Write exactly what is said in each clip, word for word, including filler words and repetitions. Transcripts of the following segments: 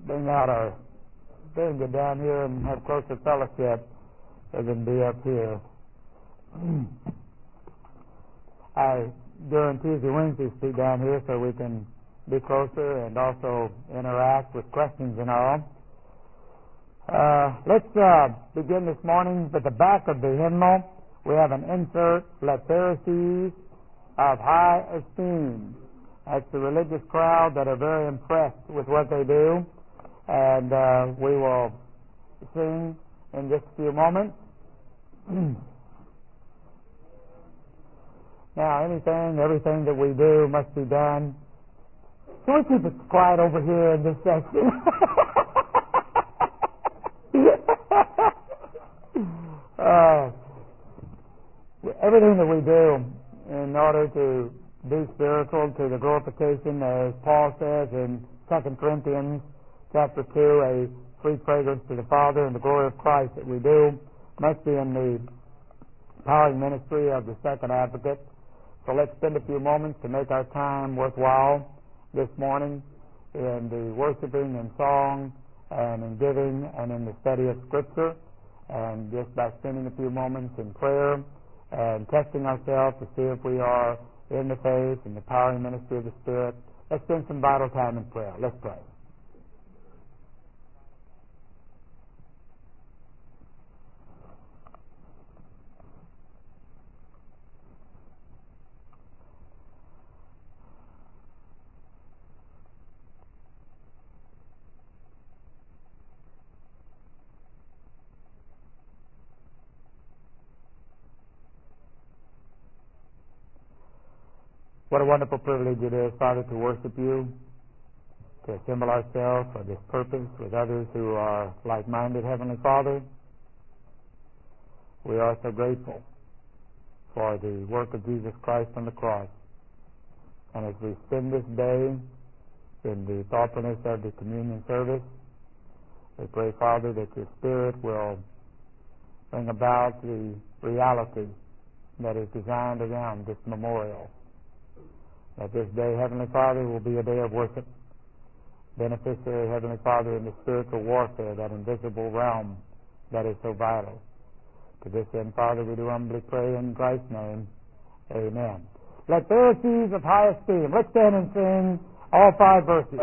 bring out our thing, get down here and have closer fellowship rather than be up here. I, during Tuesday, Wednesday, speak down here so we can be closer and also interact with questions and all. Uh, let's uh, begin this morning with the back of the hymnal. We have an insert, "Let Pharisees of high esteem." That's the religious crowd that are very impressed with what they do. And uh, we will sing in just a few moments. Now, anything, everything that we do must be done. Can we keep it quiet over here in this section? uh, everything that we do in order to be spiritual, to the glorification, as Paul says in Second Corinthians chapter two, a sweet fragrance to the Father and the glory of Christ that we do, must be in the empowering ministry of the second advocate. So let's spend a few moments to make our time worthwhile this morning in the worshiping and song and in giving and in the study of Scripture, and just by spending a few moments in prayer and testing ourselves to see if we are in the faith and the empowering ministry of the Spirit. Let's spend some vital time in prayer. Let's pray. What a wonderful privilege it is, Father, to worship you, to assemble ourselves for this purpose with others who are like-minded, Heavenly Father. We are so grateful for the work of Jesus Christ on the cross. And as we spend this day in the thoughtfulness of the communion service, we pray, Father, that your Spirit will bring about the reality that is designed around this memorial. That this day, Heavenly Father, will be a day of worship, beneficiary, Heavenly Father, in the spiritual warfare, that invisible realm that is so vital. To this end, Father, we do humbly pray in Christ's name. Amen. Let Pharisees of high esteem. Let's stand and sing all five verses.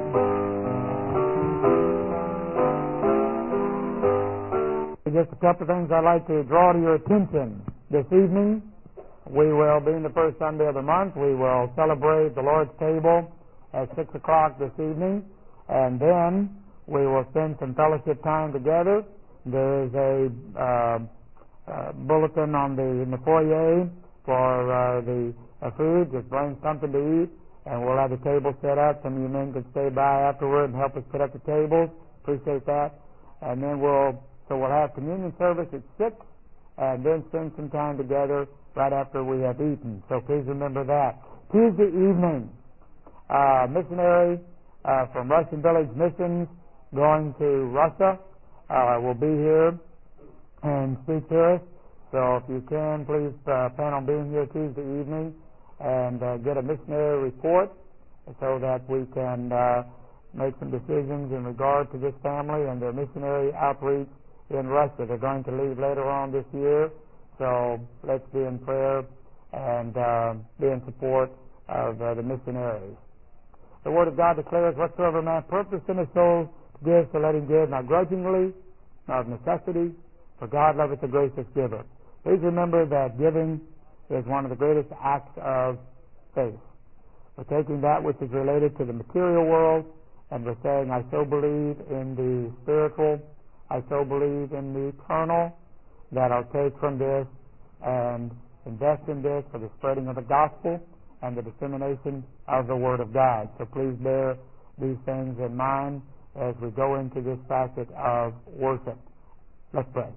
Just a couple of things I'd like to draw to your attention this evening. We will, being the first Sunday of the month, we will celebrate the Lord's table at six o'clock this evening, and then we will spend some fellowship time together. There is a uh, uh, bulletin on the in the foyer for uh, the uh, food. Just bring something to eat, and we'll have the table set up. Some of you men can stay by afterward and help us put up the tables. Appreciate that. And then we'll so we'll have communion service at six, and then spend some time together right after we have eaten. So please remember that. Tuesday evening, uh, missionary uh, from Russian Village Missions going to Russia uh, will be here and speak to us. So if you can, please uh, plan on being here Tuesday evening and uh, get a missionary report so that we can uh, make some decisions in regard to this family and their missionary outreach in Russia. They're going to leave later on this year. So let's be in prayer and uh, be in support of uh, the missionaries. The Word of God declares, "Whatsoever man purpose in his soul to give, so let him give, not grudgingly, not of necessity, for God loveth the gracious giver." Please remember that giving is one of the greatest acts of faith. We're taking that which is related to the material world, and we're saying, I so believe in the spiritual, I so believe in the eternal, that I'll take from this and invest in this for the spreading of the gospel and the dissemination of the Word of God. So please bear these things in mind as we go into this facet of worship. Let's pray.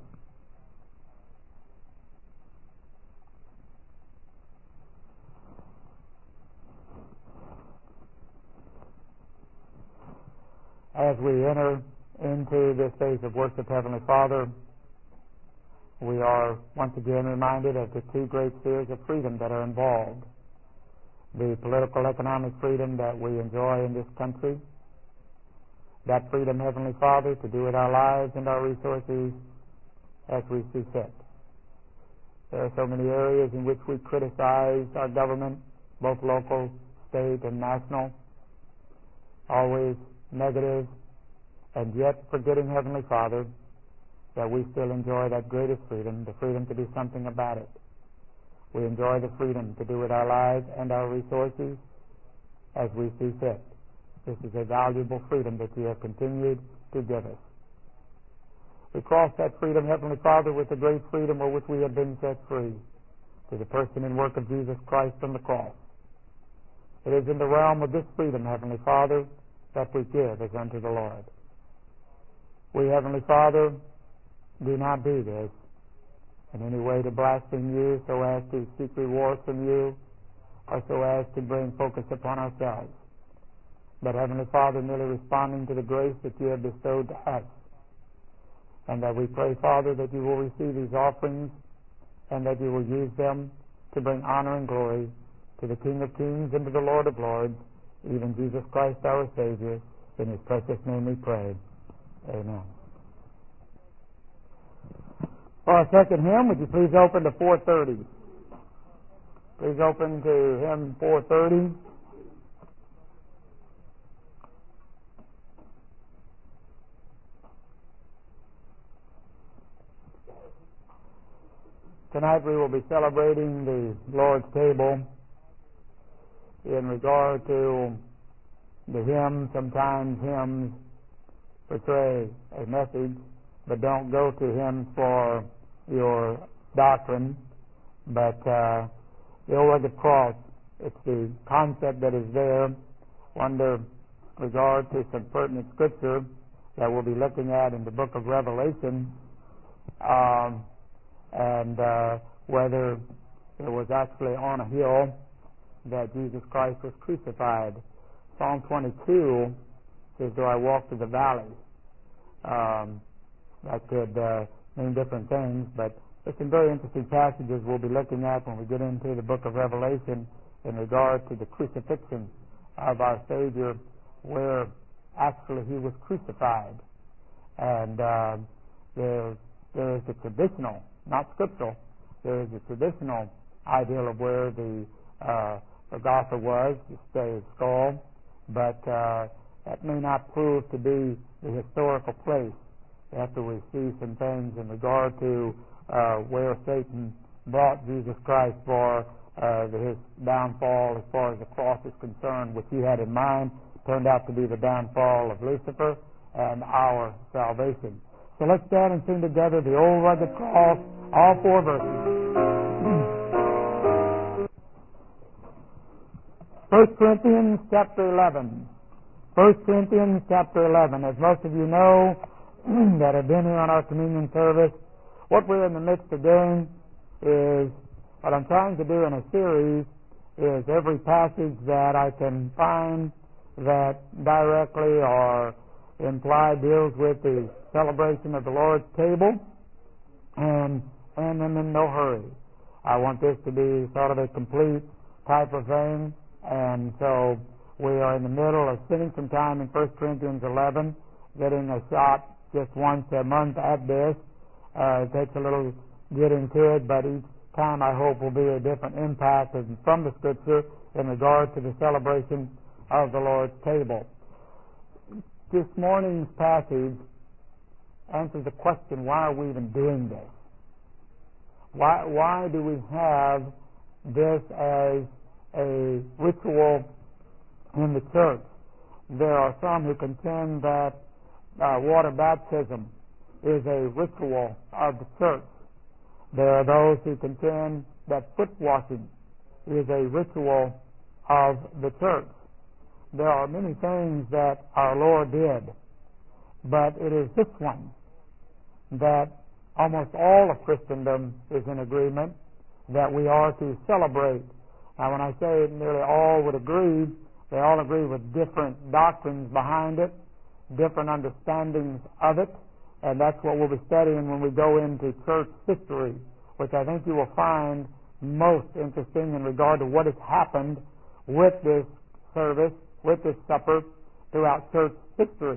As we enter into this phase of worship, Heavenly Father, we are once again reminded of the two great spheres of freedom that are involved. The political economic freedom that we enjoy in this country, that freedom, Heavenly Father, to do with our lives and our resources as we see fit. There are so many areas in which we criticize our government, both local, state, and national, always negative, and yet forgetting, Heavenly Father, that we still enjoy that greatest freedom, the freedom to do something about it. We enjoy the freedom to do with our lives and our resources as we see fit. This is a valuable freedom that you have continued to give us. We cross that freedom, Heavenly Father, with the great freedom with which we have been set free to the person and work of Jesus Christ on the cross. It is in the realm of this freedom, Heavenly Father, that we give as unto the Lord. We, Heavenly Father, do not do this in any way to blaspheme you, so as to seek reward from you, or so as to bring focus upon ourselves. But, Heavenly Father, merely responding to the grace that you have bestowed to us. And that we pray, Father, that you will receive these offerings and that you will use them to bring honor and glory to the King of Kings and to the Lord of Lords, even Jesus Christ our Savior. In his precious name we pray. Amen. For our second hymn, would you please open to four thirty? Please open to hymn four thirty. Tonight we will be celebrating the Lord's table. In regard to the hymn, sometimes hymns portray a message, but don't go to hymns for your doctrine. But uh, the old cross, it's the concept that is there under regard to some pertinent scripture that we'll be looking at in the book of Revelation. Um, and uh, whether it was actually on a hill that Jesus Christ was crucified. Psalm twenty-two says, "Do I walk through the valley?" Um, that could uh, mean different things, but there's some very interesting passages we'll be looking at when we get into the book of Revelation in regard to the crucifixion of our Savior, where actually he was crucified. And uh, there, there is the traditional, not scriptural, there is a traditional ideal of where the uh, Golgotha was, the skull, but uh, that may not prove to be the historical place. After we see some things in regard to uh, where Satan brought Jesus Christ for uh, his downfall as far as the cross is concerned, which he had in mind, turned out to be the downfall of Lucifer and our salvation. So let's stand and sing together the old rugged cross, all four verses. First Corinthians chapter eleven. First Corinthians chapter eleven. As most of you know that have been here on our communion service, what we're in the midst of doing is, what I'm trying to do in a series is every passage that I can find that directly or implied deals with the celebration of the Lord's table, and and I'm in no hurry. I want this to be sort of a complete type of thing, and so we are in the middle of spending some time in First Corinthians eleven, getting a shot just once a month at this. Uh, it takes a little getting to it, but each time I hope will be a different impact from the Scripture in regard to the celebration of the Lord's table. This morning's passage answers the question, why are we even doing this? Why, why do we have this as a ritual in the church? There are some who contend that uh, water baptism is a ritual of the church. There are those who contend that foot washing is a ritual of the church. There are many things that our Lord did, but it is this one that almost all of Christendom is in agreement that we are to celebrate. Now, when I say nearly all would agree, they all agree with different doctrines behind it, different understandings of it, and that's what we'll be studying when we go into church history, which I think you will find most interesting in regard to what has happened with this service, with this supper throughout church history.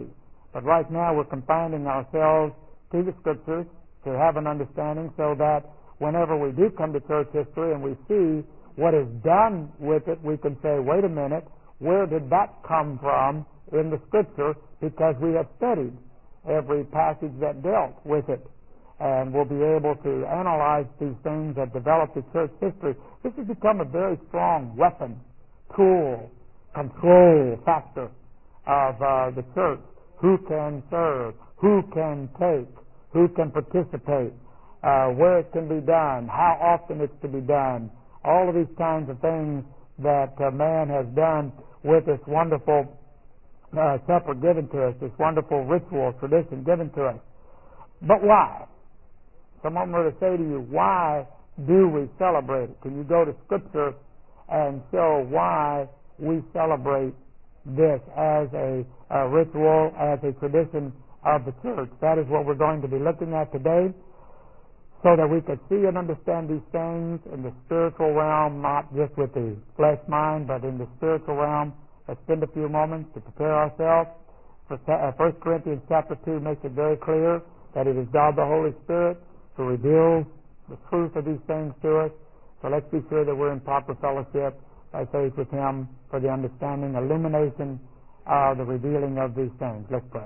But right now we're confining ourselves to the Scriptures to have an understanding so that whenever we do come to church history and we see what is done with it, we can say, wait a minute, where did that come from in the Scripture? Because we have studied every passage that dealt with it. And we'll be able to analyze these things that developed in church history. This has become a very strong weapon, tool, control factor of uh, the church. Who can serve? Who can take? Who can participate? Uh, where it can be done? How often it's to be done? All of these kinds of things that uh, man has done with this wonderful uh, supper given to us, this wonderful ritual tradition given to us. But why? Someone were to say to you, why do we celebrate it? Can you go to Scripture and show why we celebrate this as a, a ritual, as a tradition of the church? That is what we're going to be looking at today, so that we could see and understand these things in the spiritual realm, not just with the flesh mind, but in the spiritual realm. Let's spend a few moments to prepare ourselves. First Corinthians chapter two makes it very clear that it is God the Holy Spirit who reveals the truth of these things to us. So let's be sure that we're in proper fellowship by faith with Him for the understanding, illumination of the revealing of these things. Let's pray.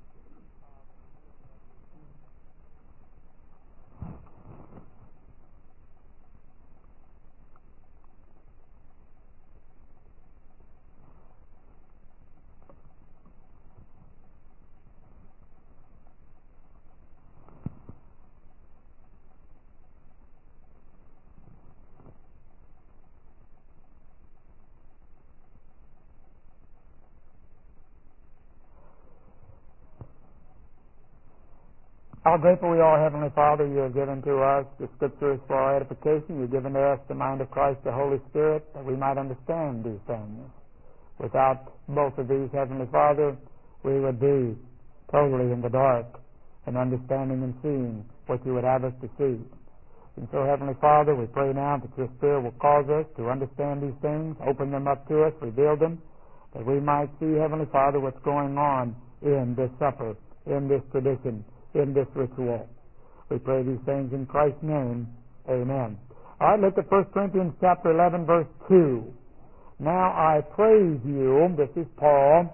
How grateful we are, Heavenly Father, you have given to us the Scriptures for our edification. You've given to us the mind of Christ, the Holy Spirit, that we might understand these things. Without both of these, Heavenly Father, we would be totally in the dark in understanding and seeing what you would have us to see. And so, Heavenly Father, we pray now that your Spirit will cause us to understand these things, open them up to us, reveal them, that we might see, Heavenly Father, what's going on in this supper, in this tradition, in this ritual. We pray these things in Christ's name. Amen. All right, look at First Corinthians chapter eleven, verse two. Now I praise you, this is Paul,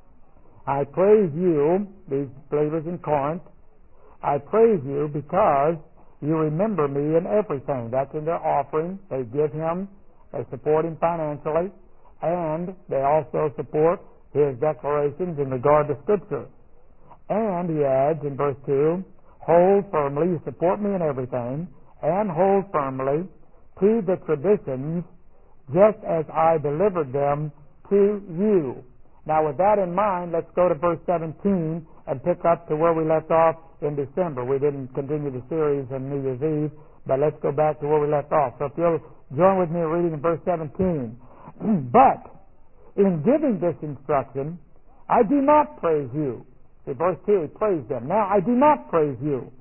I praise you, these believers in Corinth, I praise you because you remember me in everything. That's in their offering. They give him, they support him financially, and they also support his declarations in regard to Scripture. And he adds in verse two, hold firmly, you support me in everything, and hold firmly to the traditions just as I delivered them to you. Now with that in mind, let's go to verse seventeen and pick up to where we left off in December. We didn't continue the series on New Year's Eve, but let's go back to where we left off. So if you'll join with me reading in verse seventeen. But in giving this instruction, I do not praise you. See, verse two, he praised them. Now, I do not praise you,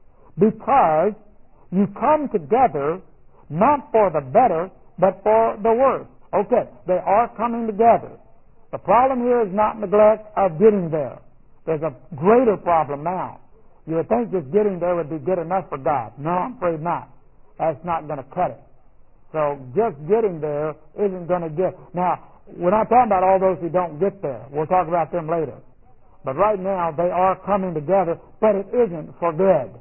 because you come together not for the better, but for the worse. Okay, they are coming together. The problem here is not neglect of getting there. There's a greater problem now. You would think just getting there would be good enough for God. No, I'm afraid not. That's not going to cut it. So just getting there isn't going to get... Now, we're not talking about all those who don't get there. We'll talk about them later. But right now, they are coming together, but it isn't for good.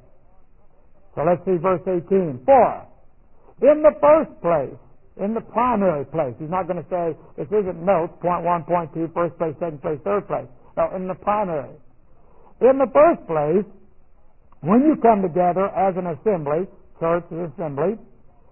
So let's see verse eighteen. For, in the first place, in the primary place, he's not going to say, this isn't notes, point one, point two, first place, second place, third place. No, in the primary. In the first place, when you come together as an assembly, church assembly,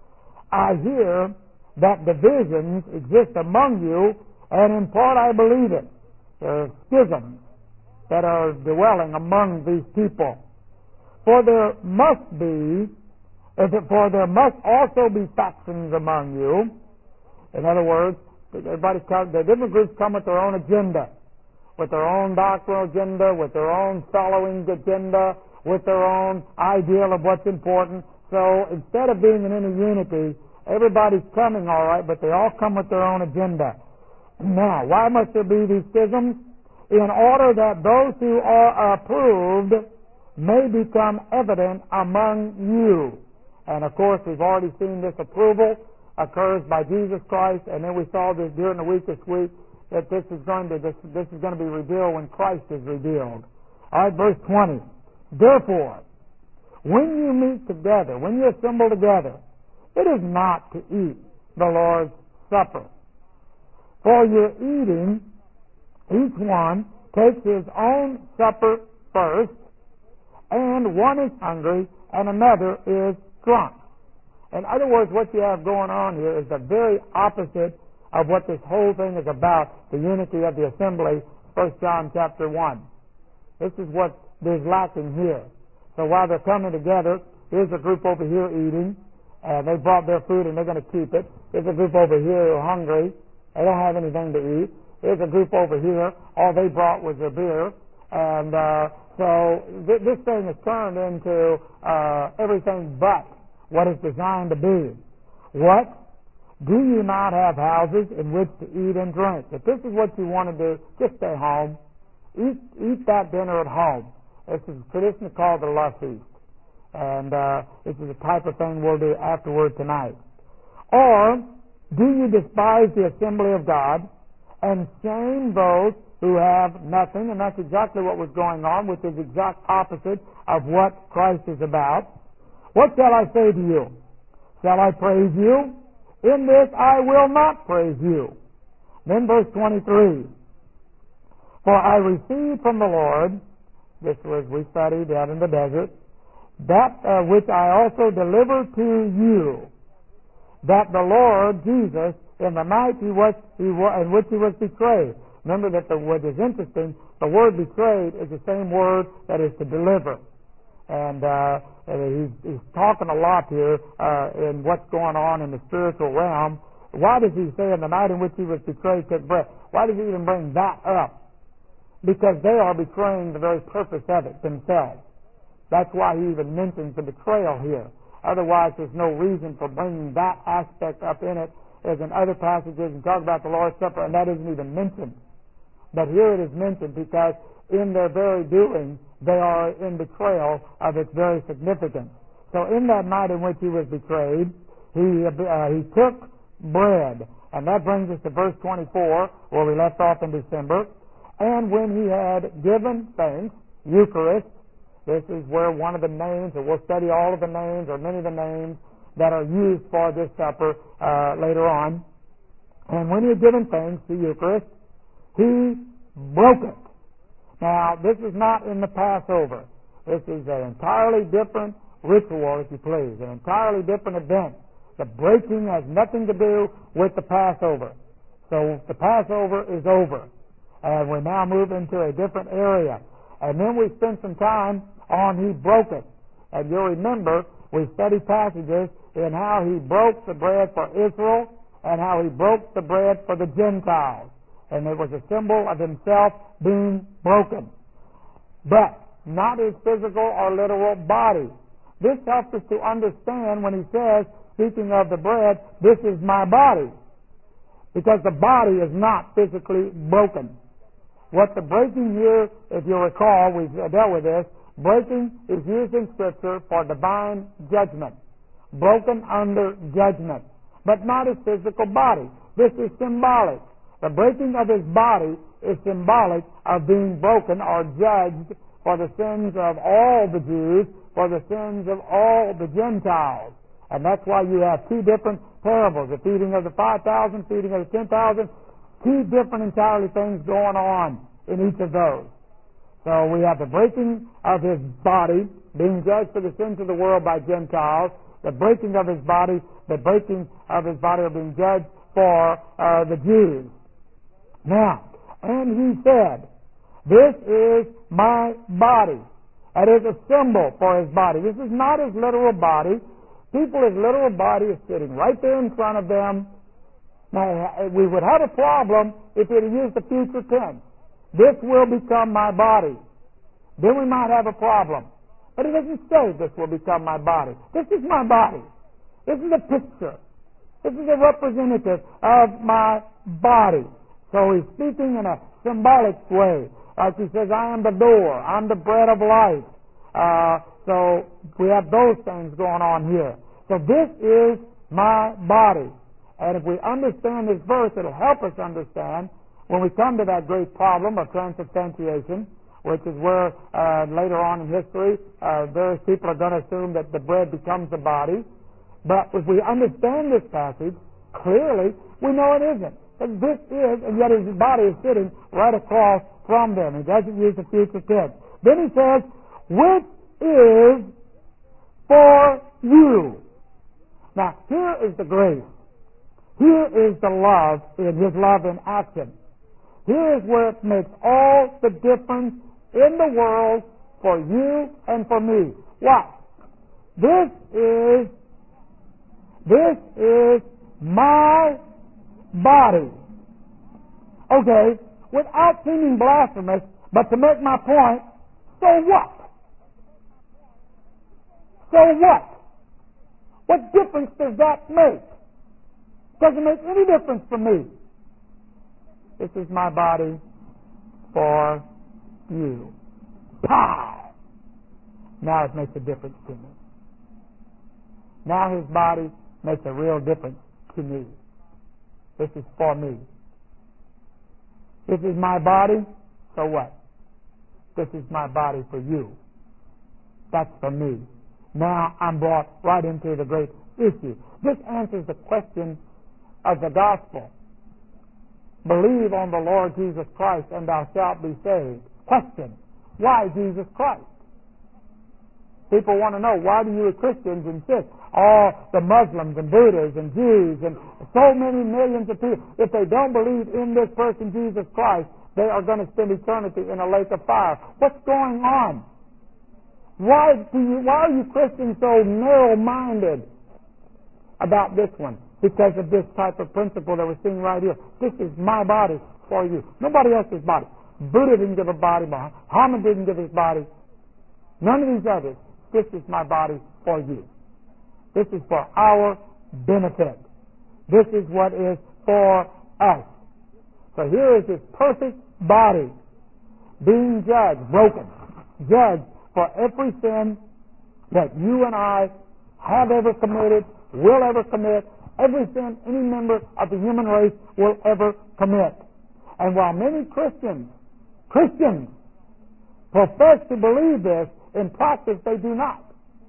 I hear that divisions exist among you, and in part I believe it. There are schisms that are dwelling among these people. For there must be, for there must also be factions among you. In other words, everybody comes, the different groups come with their own agenda, with their own doctrinal agenda, with their own following agenda, with their own ideal of what's important. So instead of being in any unity, everybody's coming all right, but they all come with their own agenda. Now, why must there be these schisms? in order that those who are approved may become evident among you. And of course, we've already seen this approval occurs by Jesus Christ, and then we saw this during the week this week that this is going to this, this is going to be revealed when Christ is revealed. All right, verse twenty. Therefore, when you meet together, when you assemble together, it is not to eat the Lord's Supper. For your eating, each one takes his own supper first, and one is hungry and another is drunk. In other words, what you have going on here is the very opposite of what this whole thing is about, the unity of the assembly, First John chapter one. This is what is lacking here. So while they're coming together, here's a group over here eating, and they brought their food and they're going to keep it. Here's a group over here who are hungry. They don't have anything to eat. Here's a group over here. All they brought was their beer. And uh, so th- this thing is turned into uh, everything but what it's designed to be. What? Do you not have houses in which to eat and drink? If this is what you want to do, just stay home. Eat, eat that dinner at home. This is traditionally called the love feast. And uh, this is the type of thing we'll do afterward tonight. Or, do you despise the assembly of God and shame those who have nothing? And that's exactly what was going on, which is the exact opposite of what Christ is about. What shall I say to you? Shall I praise you? In this I will not praise you. Then verse twenty-three. For I received from the Lord, this was we studied out in the desert, that uh, which I also delivered to you, that the Lord Jesus, in the night he was, he was, in which he was betrayed. Remember that the word is interesting. The word betrayed is the same word that is to deliver. And uh, he's, he's talking a lot here uh, in what's going on in the spiritual realm. Why does he say in the night in which he was betrayed, took breath? Why does he even bring that up? Because they are betraying the very purpose of it themselves. That's why he even mentions the betrayal here. Otherwise, there's no reason for bringing that aspect up in it, as in other passages and talk about the Lord's Supper, and that isn't even mentioned. But here it is mentioned because in their very doing, they are in betrayal of its very significance. So in that night in which he was betrayed, he uh, he took bread. And that brings us to verse twenty-four, where we left off in December. And when he had given thanks, Eucharist, this is where one of the names, or we'll study all of the names, or many of the names that are used for this supper uh, later on. And when he had given thanks, the Eucharist, he broke it. Now, this is not in the Passover. This is an entirely different ritual, if you please, an entirely different event. The breaking has nothing to do with the Passover. So the Passover is over, and we now move into a different area. And then we spent some time on he broke it. And you'll remember we studied passages in how he broke the bread for Israel and how he broke the bread for the Gentiles. And it was a symbol of himself being broken. But not his physical or literal body. This helps us to understand when he says, speaking of the bread, this is my body. Because the body is not physically broken. What the breaking here, if you recall, we've dealt with this, breaking is used in Scripture for divine judgment. Broken under judgment. But not his physical body. This is symbolic. The breaking of his body is symbolic of being broken or judged for the sins of all the Jews, for the sins of all the Gentiles. And that's why you have two different parables, the feeding of the five thousand, feeding of the ten thousand, two different entirely things going on in each of those. So we have the breaking of his body, being judged for the sins of the world by Gentiles, the breaking of his body, the breaking of his body are being judged for uh, the Jews. Now, and he said, this is my body. That is a symbol for his body. This is not his literal body. People, his literal body is sitting right there in front of them. Now, we would have a problem if it had used the future tense. This will become my body. Then we might have a problem. But it doesn't say this will become my body. This is my body. This is a picture. This is a representative of my body. So he's speaking in a symbolic way. Like he says, I am the door. I'm the bread of life. Uh, so we have those things going on here. So this is my body. And if we understand this verse, it'll help us understand when we come to that great problem of transubstantiation, which is where uh, later on in history, uh, various people are going to assume that the bread becomes the body. But if we understand this passage, clearly we know it isn't. And this is, and yet his body is sitting right across from them. He doesn't use the future tense. Then he says, which is for you. Now, here is the grace. Here is the love in his love in action. Here is where it makes all the difference in the world for you and for me. What? This is, this is my body. Okay, without seeming blasphemous, but to make my point, so what? So what? What difference does that make? Doesn't make any difference for me. This is my body for you. Pow! Now it makes a difference to me. Now his body makes a real difference to me. This is for me. This is my body, so what? This is my body for you. That's for me. Now I'm brought right into the great issue. This answers the question of the gospel. Believe on the Lord Jesus Christ and thou shalt be saved. Question, why Jesus Christ? People want to know, why do you Christians insist? All the Muslims and Buddhists and Jews and so many millions of people, if they don't believe in this person, Jesus Christ, they are going to spend eternity in a lake of fire. What's going on? Why do you, why are you Christians so narrow-minded about this one? Because of this type of principle that we're seeing right here. This is my body for you. Nobody else's body. Buddha didn't give a body. Muhammad didn't give his body. None of these others. This is my body for you. This is for our benefit. This is what is for us. So here is his perfect body being judged, broken, judged for every sin that you and I have ever committed, will ever commit, every sin any member of the human race will ever commit. And while many Christians, Christians profess to believe this, in practice they do not.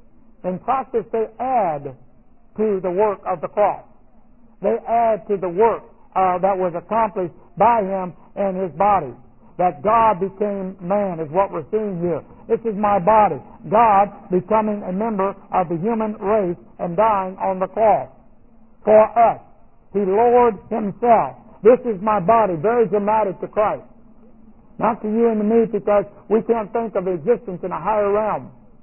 In practice they add to the work of the cross. They add to the work uh, that was accomplished by him and his body. That God became man is what we're seeing here. This is my body. God becoming a member of the human race and dying on the cross for us. He lowered himself. This is my body. Very dramatic to Christ. Not to you and to me, because we can't think of existence in a higher realm.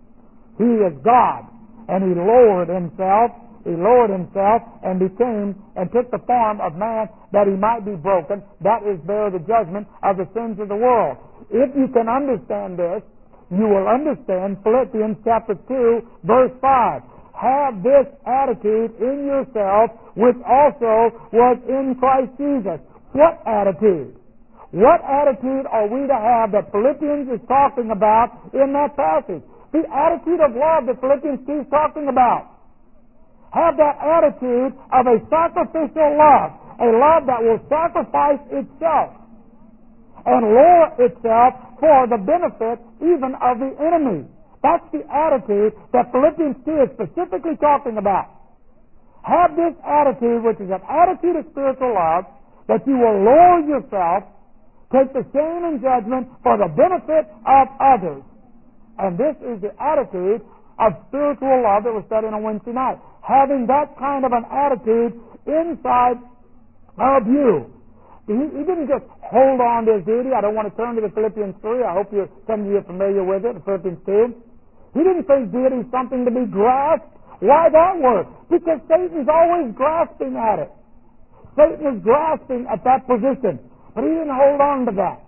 He is God, and he lowered himself. He lowered himself and became and took the form of man that he might be broken. That is bear the judgment of the sins of the world. If you can understand this, you will understand Philippians chapter two, verse five. Have this attitude in yourself, which also was in Christ Jesus. What attitude? What attitude are we to have that Philippians is talking about in that passage? The attitude of love that Philippians two is talking about. Have that attitude of a sacrificial love, a love that will sacrifice itself and lower itself for the benefit even of the enemy. That's the attitude that Philippians two is specifically talking about. Have this attitude, which is an attitude of spiritual love, that you will lower yourself, take the shame and judgment for the benefit of others. And this is the attitude of spiritual love that was studied on Wednesday night. Having that kind of an attitude inside of you. He, he didn't just hold on to his duty. I don't want to turn to the Philippians three. I hope you're, some of you are familiar with it, the Philippians two. He didn't say deity is something to be grasped. Why that word? Because Satan's always grasping at it. Satan is grasping at that position. But he didn't hold on to that.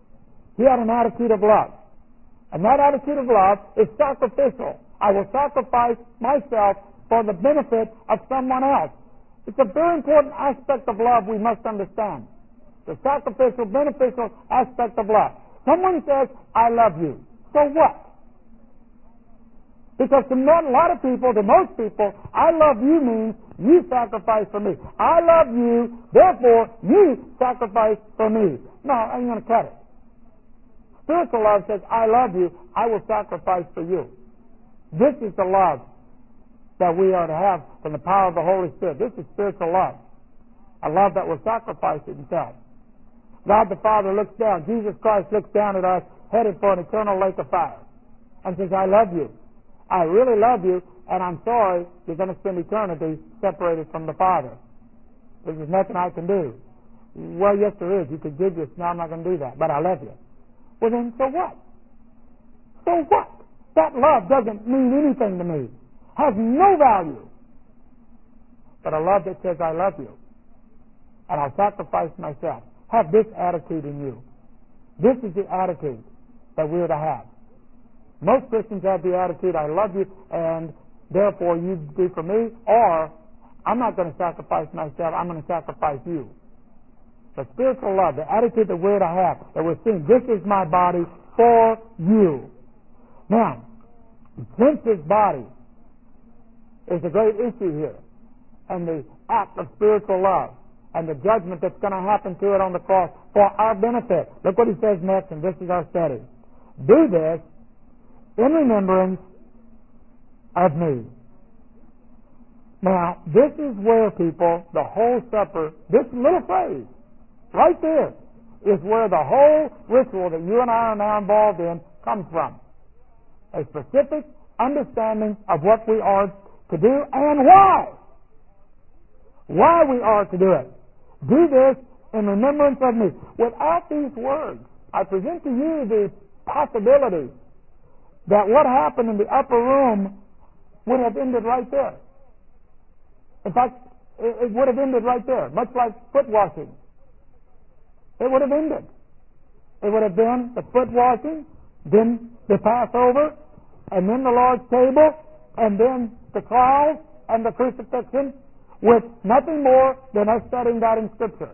He had an attitude of love. And that attitude of love is sacrificial. I will sacrifice myself for the benefit of someone else. It's a very important aspect of love we must understand. The sacrificial, beneficial aspect of love. Someone says, I love you. So what? Because to a lot of people, to most people, I love you means you sacrifice for me. I love you, therefore you sacrifice for me. No, I ain't going to cut it. Spiritual love says, I love you, I will sacrifice for you. This is the love that we are to have from the power of the Holy Spirit. This is spiritual love. A love that will sacrifice himself. God the Father looks down. Jesus Christ looks down at us, headed for an eternal lake of fire, and says, I love you. I really love you, and I'm sorry you're going to spend eternity separated from the Father. There's nothing I can do. Well, yes, there is. You could give this. No, I'm not going to do that, but I love you. Well, then, so what? So what? That love doesn't mean anything to me. Has no value. But a love that says, I love you, and I'll sacrifice myself. Have this attitude in you. This is the attitude that we're to have. Most Christians have the attitude, I love you, and therefore you do for me, or I'm not going to sacrifice myself, I'm going to sacrifice you. The spiritual love, the attitude that we're to have, that we're seeing, this is my body for you. Now, since this body is a great issue here, and the act of spiritual love, and the judgment that's going to happen to it on the cross for our benefit. Look what he says next, and this is our study. Do this in remembrance of me. Now, this is where, people, the whole supper, this little phrase, right there, is where the whole ritual that you and I are now involved in comes from. A specific understanding of what we are to do and why. Why we are to do it. Do this in remembrance of me. Without these words, I present to you the possibility that what happened in the upper room would have ended right there. In fact, it, it would have ended right there, much like foot washing. It would have ended. It would have been the foot washing, then the Passover, and then the Lord's table, and then the trial and the crucifixion, with nothing more than us studying that in Scripture.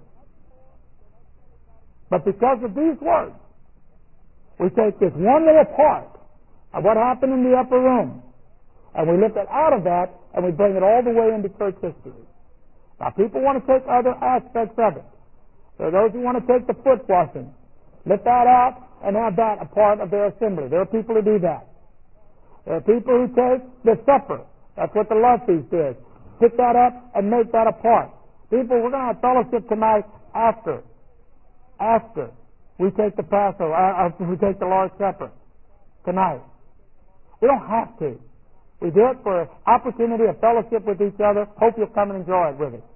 But because of these words, we take this one little part of what happened in the upper room, and we lift it out of that, and we bring it all the way into church history. Now, people want to take other aspects of it. There are those who want to take the foot washing, lift that out, and have that a part of their assembly. There are people who do that. There are people who take the supper. That's what the love feast is. Pick that up and make that a part. People, we're going to have fellowship tonight after. After we take the Passover, uh, after we take the Lord's Supper tonight. We don't have to. We do it for an opportunity of fellowship with each other. Hope you'll come and enjoy it with us.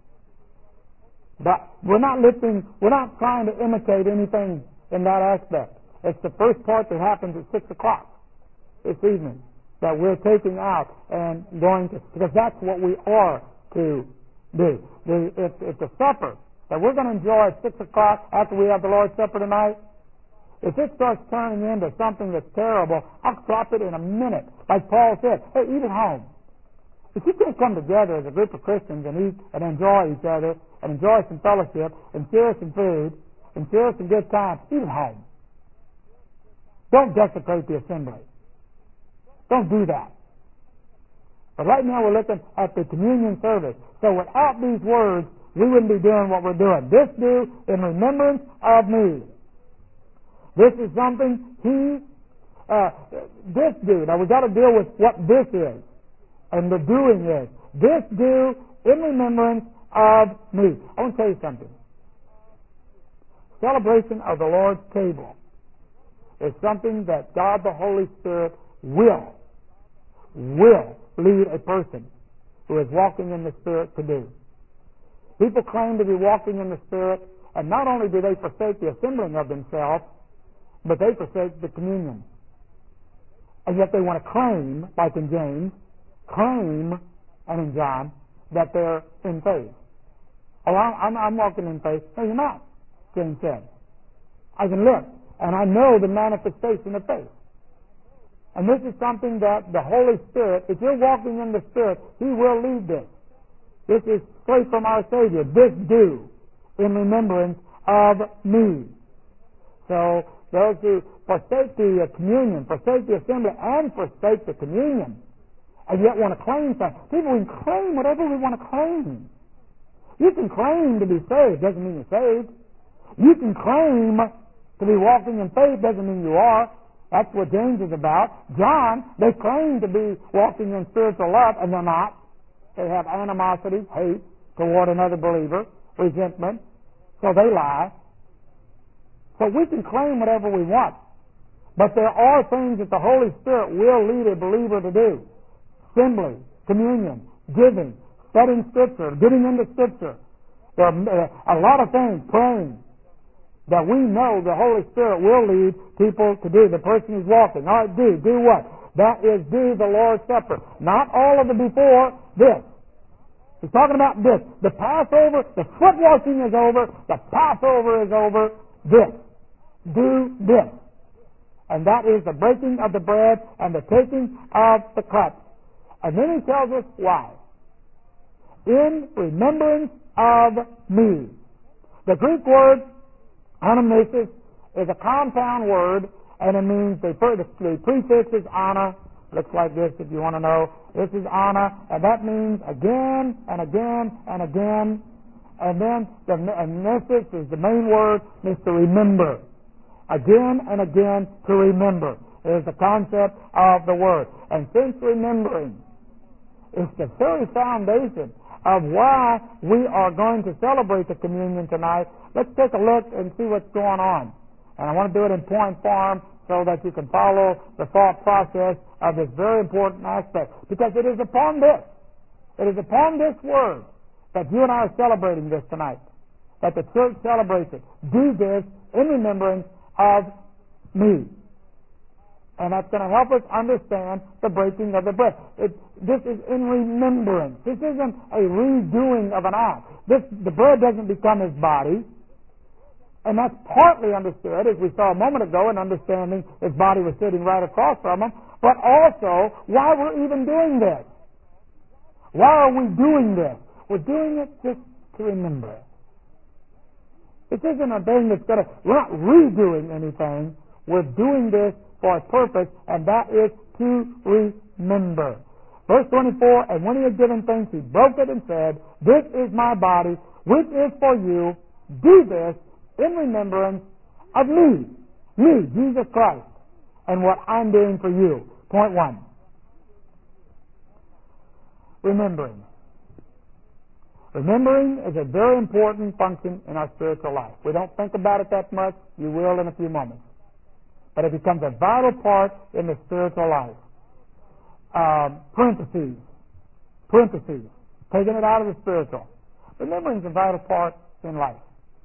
But we're not lifting, we're not trying to imitate anything in that aspect. It's the first part that happens at six o'clock this evening that we're taking out and going to, because that's what we are to do. The, it's, it's a supper that we're going to enjoy at six o'clock after we have the Lord's Supper tonight. If it starts turning into something that's terrible, I'll drop it in a minute. Like Paul said, hey, eat at home. If you can't come together as a group of Christians and eat and enjoy each other and enjoy some fellowship and share some food and share some good times, eat at home. Don't desecrate the assembly. Don't do that. But right now we're looking at the communion service. So without these words, we wouldn't be doing what we're doing. This do in remembrance of me. This is something he, uh, this do. Now we've got to deal with what this is and the doing is. This do in remembrance of me. I want to tell you something. Celebration of the Lord's table is something that God the Holy Spirit will, will lead a person who is walking in the Spirit to do. People claim to be walking in the Spirit, and not only do they forsake the assembling of themselves, but they forsake the communion. And yet they want to claim, like in James, claim, and in John, that they're in faith. Oh, I'm, I'm walking in faith. No, you're not, James said. I can look, and I know the manifestation of faith. And this is something that the Holy Spirit, if you're walking in the Spirit, He will lead this. This is straight from our Savior. This do in remembrance of me. So those who forsake the uh, communion, forsake the assembly, and forsake the communion, and yet want to claim something. People, we can claim whatever we want to claim. You can claim to be saved, doesn't mean you're saved. You can claim to be walking in faith, doesn't mean you are. That's what James is about. John, they claim to be walking in spiritual love, and they're not. They have animosity, hate toward another believer, resentment, so they lie. So we can claim whatever we want, but there are things that the Holy Spirit will lead a believer to do. Assembly, communion, giving, studying Scripture, getting into Scripture. There are a lot of things, praying, that we know the Holy Spirit will lead people to do. The person who's walking, all right, do, do what? That is, do the Lord's Supper. Not all of the before, this. He's talking about this. The Passover, the foot washing is over, the Passover is over, this. Do this. And that is the breaking of the bread and the taking of the cup. And then he tells us why. In remembrance of me. The Greek word anamnesis is a compound word, and it means the, the prefix is ana. Looks like this if you want to know. This is ana, and that means again and again and again. And then the amnesis is the main word, means to remember. Again and again to remember is the concept of the word. And since remembering is the very foundation of why we are going to celebrate the communion tonight, let's take a look and see what's going on. And I want to do it in point form so that you can follow the thought process of this very important aspect. Because it is upon this, it is upon this word that you and I are celebrating this tonight, that the church celebrates it. Do this in remembrance of me. And that's going to help us understand the breaking of the bread. It, this is in remembrance. This isn't a redoing of an act. This, the bread doesn't become his body. And that's partly understood, as we saw a moment ago, in understanding his body was sitting right across from him, but also why we're even doing this. Why are we doing this? We're doing it just to remember. This isn't a thing that's going to, we're not redoing anything. We're doing this for a purpose, and that is to remember. Verse twenty-four, and when he had given thanks, he broke it and said, this is my body, which is for you. Do this in remembrance of me. Me, Jesus Christ, and what I'm doing for you. Point one. Remembering. Remembering is a very important function in our spiritual life. We don't think about it that much. You will in a few moments. But it becomes a vital part in the spiritual life. Um, parentheses. Parentheses. Taking it out of the spiritual. Remembering is a vital part in life.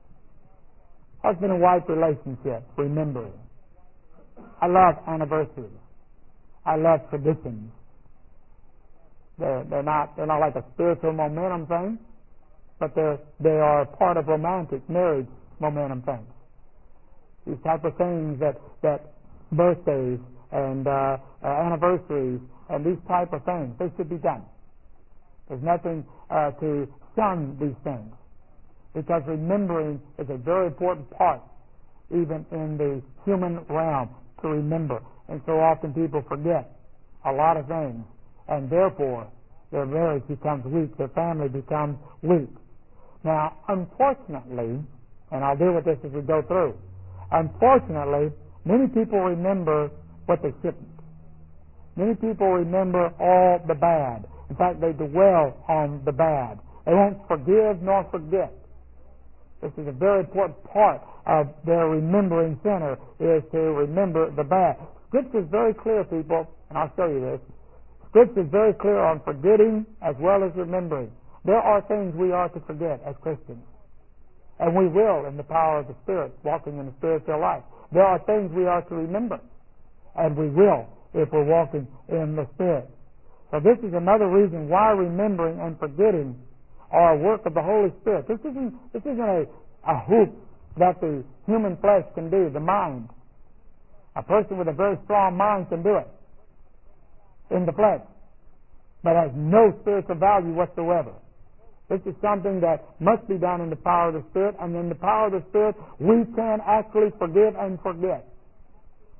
Husband and wife relationship. Remembering. I love anniversaries. I love traditions. They're, they're not they're not like a spiritual momentum thing, but they're they are part of romantic marriage momentum things. These type of things that that birthdays and uh, uh, anniversaries and these type of things, they should be done. There's nothing uh, to shun these things, because remembering is a very important part, even in the human realm, to remember. And so often people forget a lot of things, and therefore their marriage becomes weak, their family becomes weak. Now, unfortunately, and I'll deal with this as we go through, unfortunately, many people remember what they shouldn't. Many people remember all the bad. In fact, they dwell on the bad. They won't forgive nor forget. This is a very important part of their remembering center, is to remember the bad. Scripture is very clear, people, and I'll show you this. Scripture is very clear on forgetting as well as remembering. There are things we are to forget as Christians. And we will in the power of the Spirit, walking in the spiritual life. There are things we are to remember. And we will if we're walking in the Spirit. So this is another reason why remembering and forgetting are a work of the Holy Spirit. This isn't, this isn't a, a hoop that the human flesh can do, the mind. A person with a very strong mind can do it in the flesh, but has no spiritual value whatsoever. This is something that must be done in the power of the Spirit, and in the power of the Spirit, we can actually forgive and forget.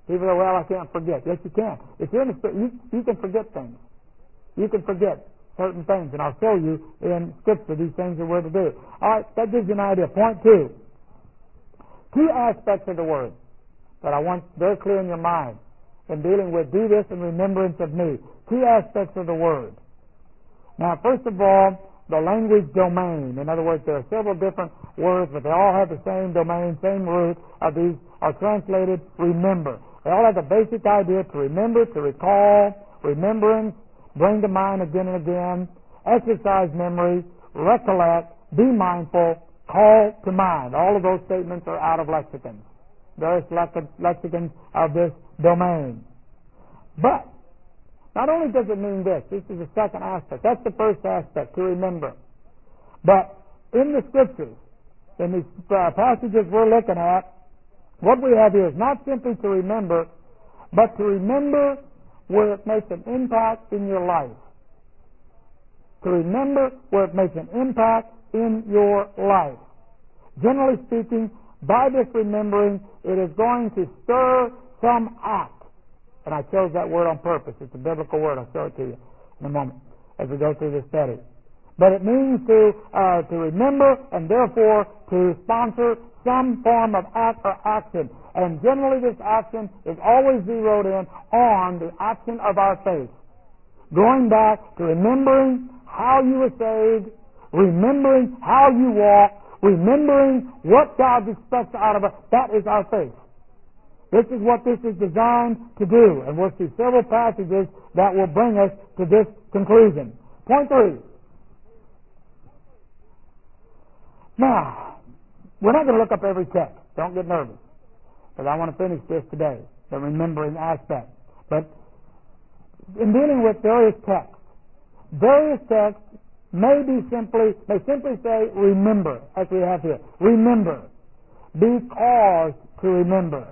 People say, well, I can't forget. Yes, you can. If you're in the Spirit, you, you can forget things. You can forget certain things, and I'll show you in Scripture these things that we're to do. All right, that gives you an idea. Point two. Two aspects of the Word that I want very clear in your mind in dealing with do this in remembrance of me. Two aspects of the Word. Now, first of all, the language domain. In other words, there are several different words, but they all have the same domain, same root of these are translated remember. They all have the basic idea to remember, to recall, remembrance, bring to mind again and again, exercise memory, recollect, be mindful, call to mind. All of those statements are out of lexicons, various lexicons of this domain. But not only does it mean this, this is the second aspect. That's the first aspect, to remember. But in the Scriptures, in these uh, passages we're looking at, what we have here is not simply to remember, but to remember where it makes an impact in your life. To remember where it makes an impact in your life. Generally speaking, by this remembering, it is going to stir some act. And I chose that word on purpose. It's a biblical word. I'll show it to you in a moment as we go through this study. But it means to uh, to remember and therefore to sponsor some form of act or action. And generally this action is always zeroed in on the action of our faith. Going back to remembering how you were saved, remembering how you walk, remembering what God expects out of us. That is our faith. This is what this is designed to do. And we'll see several passages that will bring us to this conclusion. Point three. Now, we're not going to look up every text. Don't get nervous. Because I want to finish this today, the remembering aspect. But in dealing with various texts, various texts may be simply, may simply say remember, as we have here. Remember. Be caused to remember.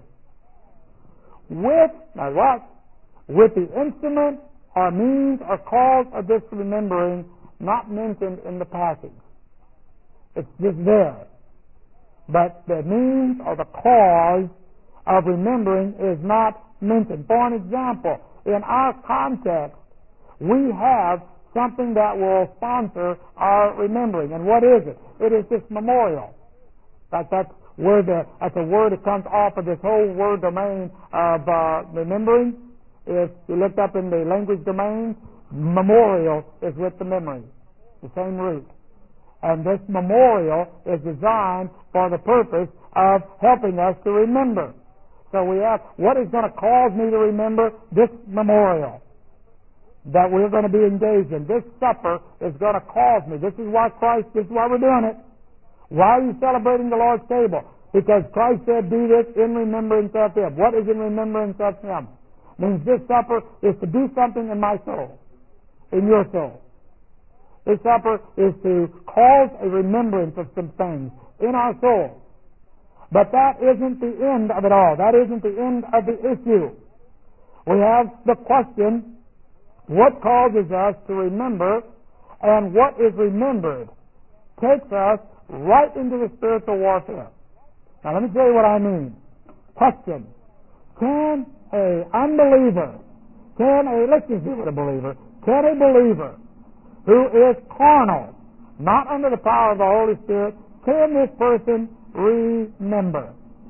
With, now what? With the instrument or means or cause of this remembering not mentioned in the passage. It's just there. But the means or the cause of remembering is not mentioned. For an example, in our context, we have something that will sponsor our remembering. And what is it? It is this memorial. That, that's where the, that's a word that comes off of this whole word domain of uh, remembering. If you looked up in the language domain, memorial is with the memory, the same root. And this memorial is designed for the purpose of helping us to remember. So we have, what is going to cause me to remember? This memorial that we're going to be engaged in. This supper is going to cause me. This is why Christ, this is why we're doing it. Why are you celebrating the Lord's table? Because Christ said, do this in remembrance of Him. What is in remembrance of Him? It means this supper is to do something in my soul, in your soul. This supper is to cause a remembrance of some things in our soul. But that isn't the end of it all. That isn't the end of the issue. We have the question, what causes us to remember, and what is remembered takes us right into the spiritual warfare. Now let me tell you what I mean. Question, can a unbeliever, can a, let's just do it a believer, can a believer who is carnal, not under the power of the Holy Spirit, can this person remember?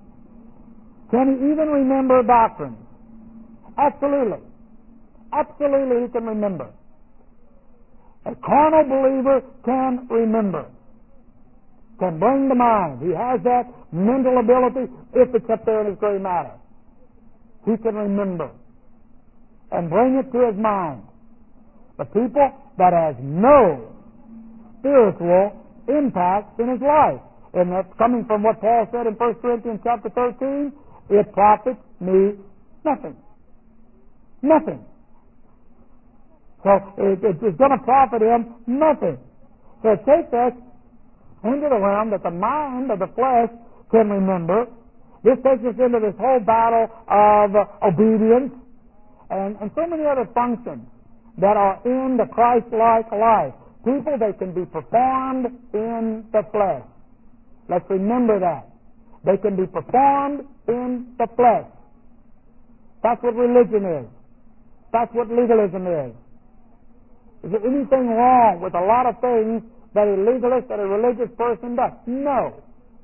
Can he even remember doctrines? Absolutely. Absolutely he can remember. A carnal believer can remember. Can bring to mind. He has that mental ability if it's up there in his gray matter. He can remember and bring it to his mind. The people that has no spiritual impact in his life. And that's coming from what Paul said in First Corinthians chapter thirteen, it profits me nothing. Nothing. So it, it's going to profit him nothing. So it takes us into the realm that the mind of the flesh can remember. This takes us into this whole battle of uh, obedience and, and so many other functions that are in the Christ-like life. People, they can be performed in the flesh. Let's remember that. They can be performed in the flesh. That's what religion is. That's what legalism is. Is there anything wrong with a lot of things that a legalist, that a religious person does? No.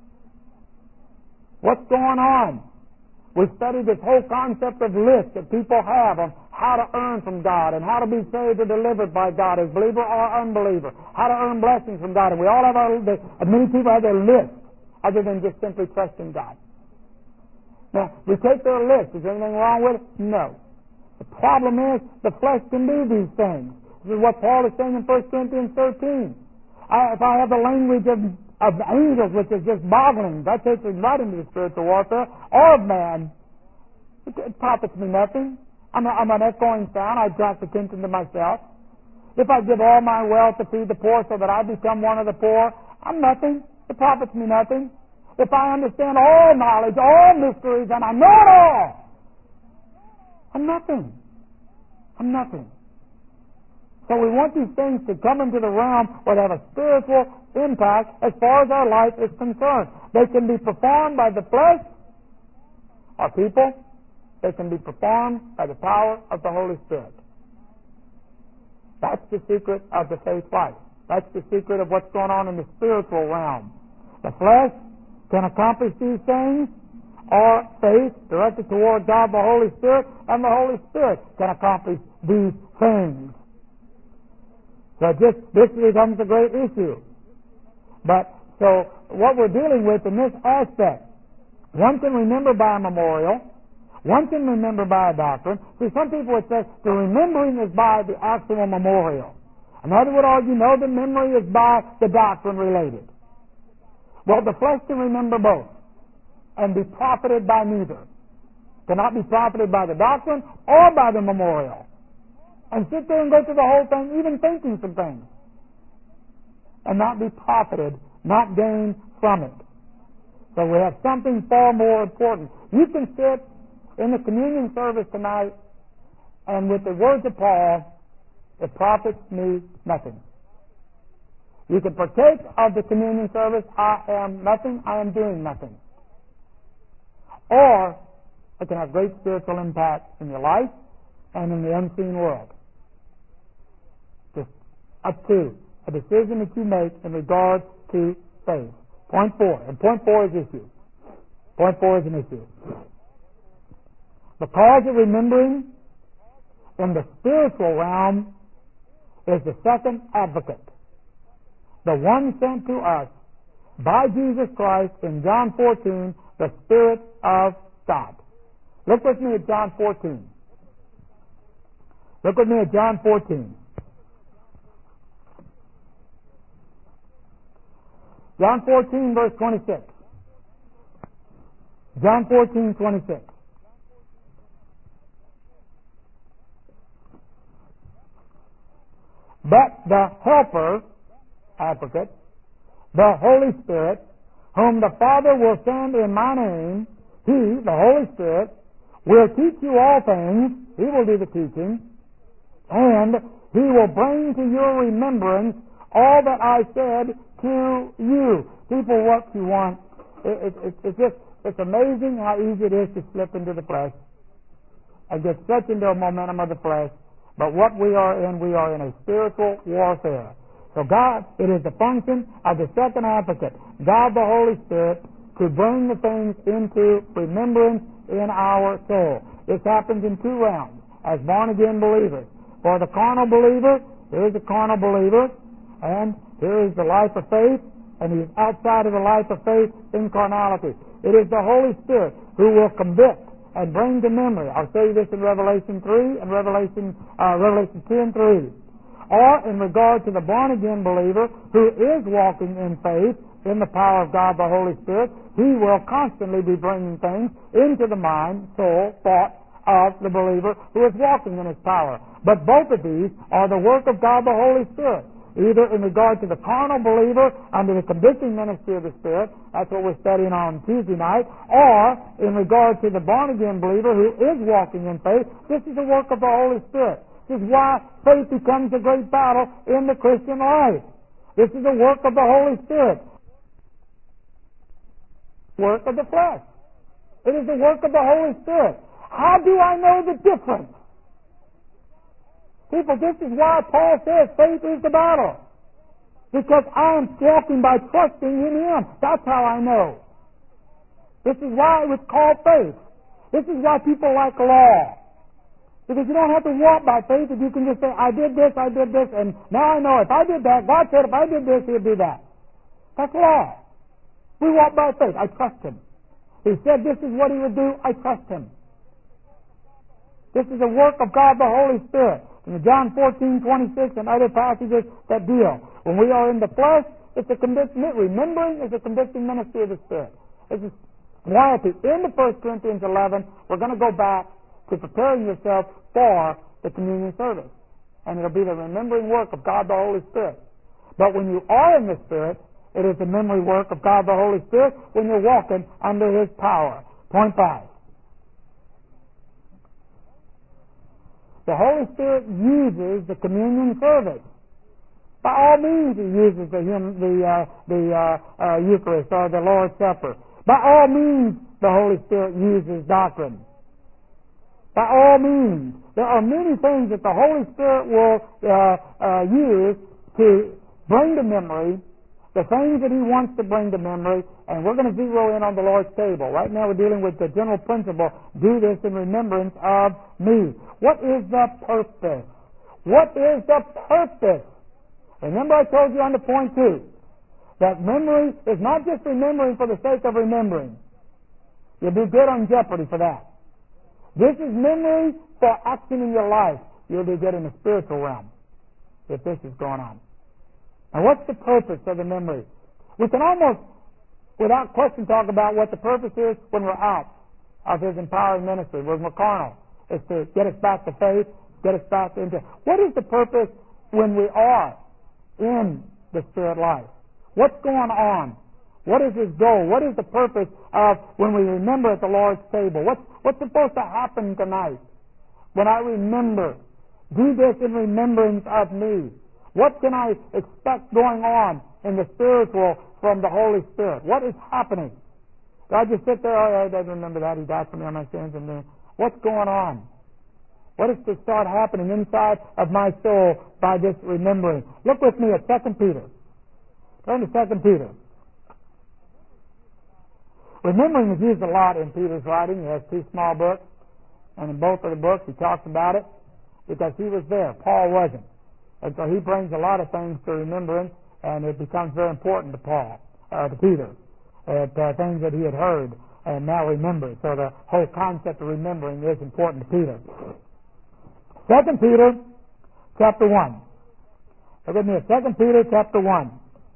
What's going on? We studied this whole concept of list that people have of how to earn from God and how to be saved or delivered by God as believer or unbeliever, how to earn blessings from God. And we all have our, many people have their list other than just simply trusting God. Now, we take their list. Is there anything wrong with it? No. The problem is the flesh can do these things. This is what Paul is saying in First Corinthians thirteen. I, if I have the language of, of angels, which is just boggling, that takes me right into the spiritual warfare, or of man, it, it profits me nothing. I'm, a, I'm an echoing sound. I attract attention to myself. If I give all my wealth to feed the poor so that I become one of the poor, I'm nothing. It profits me nothing. If I understand all knowledge, all mysteries, and I know it all, I'm nothing. I'm nothing. So we want these things to come into the realm where they have a spiritual impact as far as our life is concerned. They can be performed by the flesh or people. They can be performed by the power of the Holy Spirit. That's the secret of the faith life. That's the secret of what's going on in the spiritual realm. The flesh can accomplish these things, or faith directed toward God the Holy Spirit, and the Holy Spirit can accomplish these things. So just this becomes a great issue. But so what we're dealing with in this aspect, one can remember by a memorial, one can remember by a doctrine. See, some people would say the remembering is by the actual memorial. Another would argue, no, the memory is by the doctrine related. Well, the flesh can remember both and be profited by neither. Cannot be profited by the doctrine or by the memorial. And sit there and go through the whole thing, even thinking some things, and not be profited, not gain from it. So we have something far more important. You can sit in the communion service tonight, and with the words of Paul, it profits me nothing. You can partake of the communion service, I am nothing, I am doing nothing. Or it can have great spiritual impact in your life and in the unseen world. Just up to a decision that you make in regard to faith. Point four. And point four is issue. Point four is an issue. The cause of remembering in the spiritual realm is the second advocate, the one sent to us by Jesus Christ in John fourteen, the Spirit of God. Look with me at John fourteen. Look with me at John fourteen. John fourteen, verse twenty-six. John fourteen, twenty-six. But the Helper, advocate, the Holy Spirit, whom the Father will send in my name, He, the Holy Spirit, will teach you all things. He will do the teaching. And He will bring to your remembrance all that I said to you. People, what you want. It, it, it, it's just, it's amazing how easy it is to slip into the flesh and get such into a momentum of the flesh. But what we are in, we are in a spiritual warfare. So God, it is the function of the second advocate, God the Holy Spirit, to bring the things into remembrance in our soul. This happens in two realms, as born-again believers. For the carnal believer, there is a carnal believer, and here is the life of faith, and he is outside of the life of faith in carnality. It is the Holy Spirit who will convict and bring to memory. I'll show you this in Revelation three and Revelation uh, Revelation two and three. Or in regard to the born-again believer who is walking in faith in the power of God the Holy Spirit, he will constantly be bringing things into the mind, soul, thought of the believer who is walking in his power. But both of these are the work of God the Holy Spirit. Either in regard to the carnal believer under the convicting ministry of the Spirit, that's what we're studying on Tuesday night, or in regard to the born-again believer who is walking in faith, this is the work of the Holy Spirit. This is why faith becomes a great battle in the Christian life. This is the work of the Holy Spirit. Work of the flesh. It is the work of the Holy Spirit. How do I know the difference? People, this is why Paul says faith is the battle. Because I am walking by trusting in Him. That's how I know. This is why it was called faith. This is why people like law. Because you don't have to walk by faith if you can just say, I did this, I did this, and now I know if I did that, God said if I did this, He'll do that. That's law. We walk by faith. I trust Him. He said this is what He would do. I trust Him. This is a work of God the Holy Spirit. In John fourteen twenty-six and other passages that deal. When we are in the flesh, it's a conviction. Remembering is a convicting ministry of the Spirit. It's a reality. In the First Corinthians eleven, we're going to go back to preparing yourself for the communion service. And it'll be the remembering work of God the Holy Spirit. But when you are in the Spirit, it is the memory work of God the Holy Spirit when you're walking under His power. Point five. The Holy Spirit uses the communion service. By all means, He uses the the uh, the uh, uh, Eucharist or the Lord's Supper. By all means, the Holy Spirit uses doctrine. By all means, there are many things that the Holy Spirit will uh, uh, use to bring to memory the things that He wants to bring to memory, and we're going to zero in on the Lord's table. Right now we're dealing with the general principle, do this in remembrance of me. What is the purpose? What is the purpose? Remember I told you on the point two, that memory is not just remembering for the sake of remembering. You'll be good on jeopardy for that. This is memory for action in your life. You'll be good in the spiritual realm if this is going on. And what's the purpose of the memory? We can almost, without question, talk about what the purpose is when we're out of His empowering ministry, when we're carnal. It's to get us back to faith, get us back into... What is the purpose when we are in the Spirit life? What's going on? What is His goal? What is the purpose of when we remember at the Lord's table? What's, what's supposed to happen tonight when I remember? Do this in remembrance of me. What can I expect going on in the spiritual from the Holy Spirit? What is happening? Do I just sit there, oh, I don't remember that, He died for me on my sins, and then what's going on? What is to start happening inside of my soul by this remembering? Look with me at Second Peter. Turn to Second Peter. Remembering is used a lot in Peter's writing. He has two small books, and in both of the books he talks about it because he was there. Paul wasn't. And so he brings a lot of things to remembrance, and it becomes very important to Paul, uh, to Peter, uh, to things that he had heard and now remembered. So the whole concept of remembering is important to Peter. Second Peter, chapter one. Look at me at Second Peter, chapter one.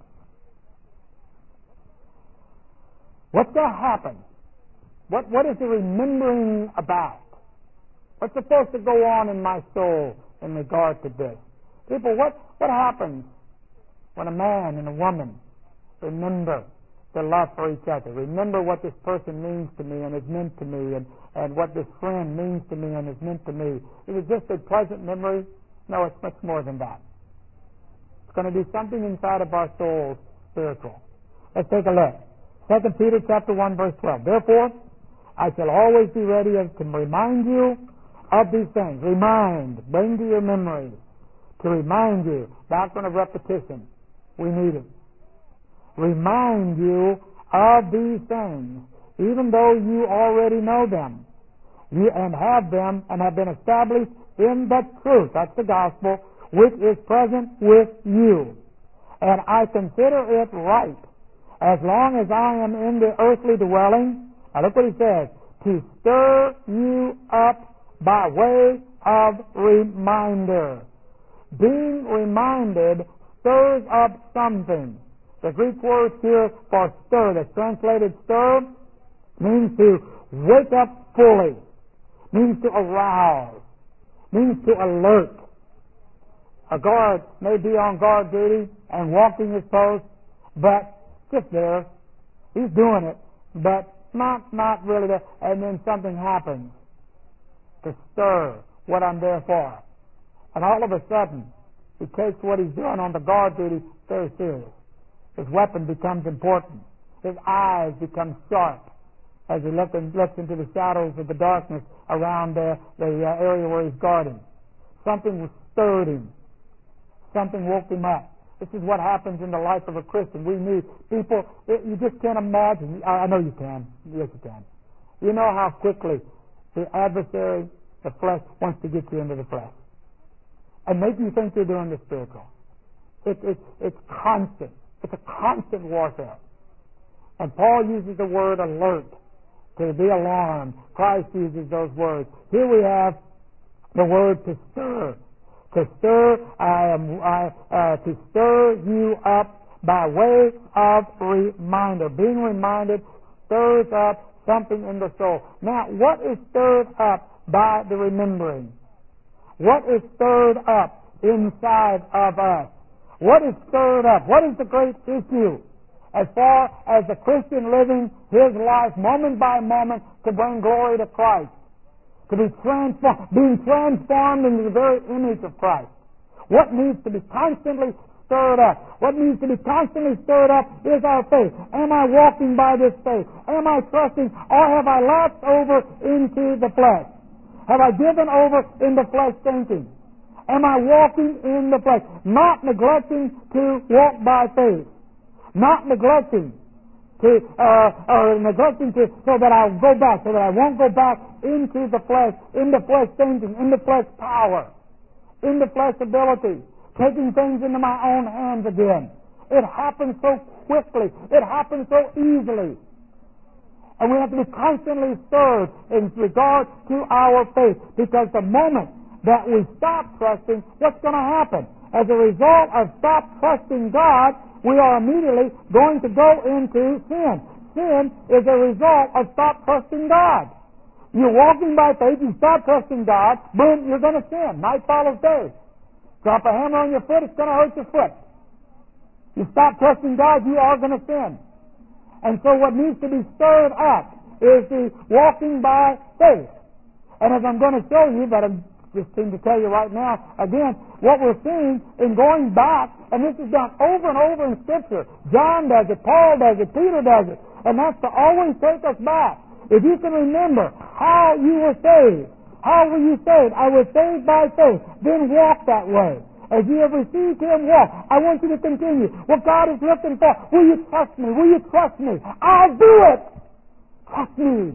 What's going to happen? What What is the remembering about? What's supposed to go on in my soul in regard to this? People, what, what happens when a man and a woman remember their love for each other? Remember what this person means to me and is meant to me, and, and what this friend means to me and is meant to me. Is it just a pleasant memory? No, it's much more than that. It's going to do something inside of our souls spiritual. Let's take a look. Second Peter chapter one, verse twelve. Therefore, I shall always be ready to remind you of these things. Remind, bring to your memory. To remind you, doctrine of repetition, we need it. Remind you of these things, even though you already know them, you and have them and have been established in the truth, that's the gospel, which is present with you. And I consider it right, as long as I am in the earthly dwelling, now look what he says, to stir you up by way of reminder. Being reminded stirs up something. The Greek word here for stir, that's translated stir, means to wake up fully, means to arouse, means to alert. A guard may be on guard duty and walking his post, but just there. He's doing it, but not, not really there. And then something happens to stir what I'm there for. And all of a sudden, he takes what he's doing on the guard duty very serious. His weapon becomes important. His eyes become sharp. as he looked, and looks into the shadows of the darkness around the, the uh, area where he's guarding. Something was stirred him. Something woke him up. This is what happens in the life of a Christian. We need people, it, you just can't imagine. I, I know you can. Yes, you can. You know how quickly the adversary, the flesh, wants to get you into the flesh and make you think you're doing the spiritual. It, it, it's constant. It's a constant warfare. And Paul uses the word alert, to be alarmed. Christ uses those words. Here we have the word to stir. To stir, I am, I, uh, to stir you up by way of reminder. Being reminded stirs up something in the soul. Now, what is stirred up by the remembering? What is stirred up inside of us? What is stirred up? What is the great issue as far as the Christian living his life moment by moment to bring glory to Christ? To be transformed, being transformed into the very image of Christ. What needs to be constantly stirred up? What needs to be constantly stirred up is our faith. Am I walking by this faith? Am I trusting, or have I lapsed over into the flesh? Have I given over into flesh thinking? Am I walking in the flesh? Not neglecting to walk by faith. Not neglecting to, uh, or neglecting to, so that I'll go back, so that I won't go back into the flesh, into flesh thinking, into flesh power, into flesh ability, taking things into my own hands again. It happens so quickly. It happens so easily. And we have to be constantly stirred in regard to our faith, because the moment that we stop trusting, what's going to happen? As a result of stop trusting God, we are immediately going to go into sin. Sin is a result of stop trusting God. You're walking by faith, you stop trusting God, boom, you're going to sin. Night follows day. Drop a hammer on your foot, it's going to hurt your foot. You stop trusting God, you are going to sin. And so what needs to be stirred up is the walking by faith. And as I'm going to show you, but I'm just seem to tell you right now, again, what we're seeing in going back, and this is done over and over in Scripture. John does it, Paul does it, Peter does it, and that's to always take us back. If you can remember how you were saved, how were you saved? I was saved by faith. Then walk that way. As you have received Him, walk. I want you to continue. What God is looking for, will you trust me? Will you trust me? I'll do it. Trust me.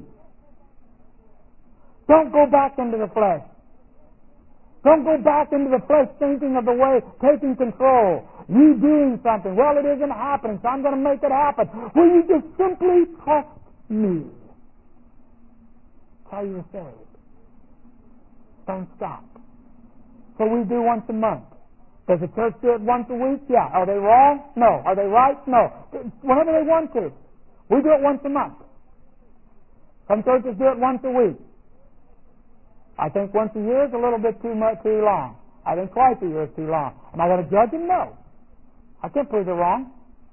Don't go back into the flesh. Don't go back into the flesh thinking of the way, taking control. You doing something. Well, it isn't happening, so I'm going to make it happen. Will you just simply trust me? That's how you're saved. Don't stop. So we do once a month. Does the church do it once a week? Yeah. Are they wrong? No. Are they right? No. Whenever they want to. We do it once a month. Some churches do it once a week. I think once a year is a little bit too much, too long. I think twice a year is too long. Am I going to judge them? No. I can't prove they're wrong.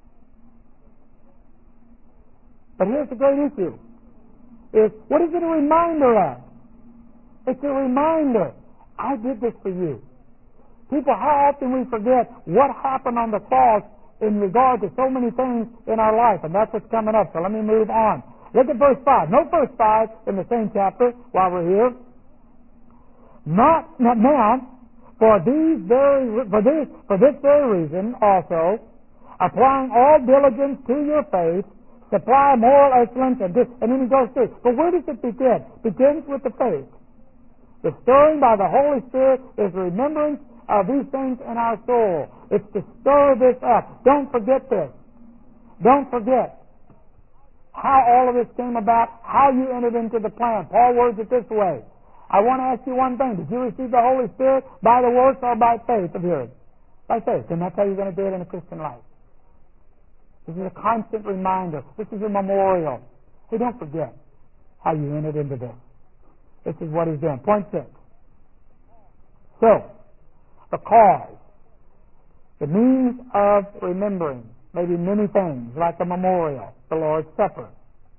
But here's the great issue. Is what is it a reminder of? It's a reminder. I did this for you. People, how often we forget what happened on the cross in regard to so many things in our life, and that's what's coming up. So let me move on. Look at verse five. Note verse five in the same chapter while we're here. Not, not now, for these very for this for this very reason also, applying all diligence to your faith, supply moral excellence, and this, and then he goes through. But where does it begin? It begins with the faith. The stirring by the Holy Spirit is remembrance of these things in our soul. It's to stir this up. Don't forget this. Don't forget how all of this came about, how you entered into the plan. Paul words it this way. I want to ask you one thing. Did you receive the Holy Spirit by the works or by faith of yours? By faith. And that's how you're going to do it in a Christian life. This is a constant reminder. This is a memorial. Hey, don't forget how you entered into this. This is what he's doing. Point six. So, the cause, the means of remembering, maybe many things, like a memorial, the Lord's Supper,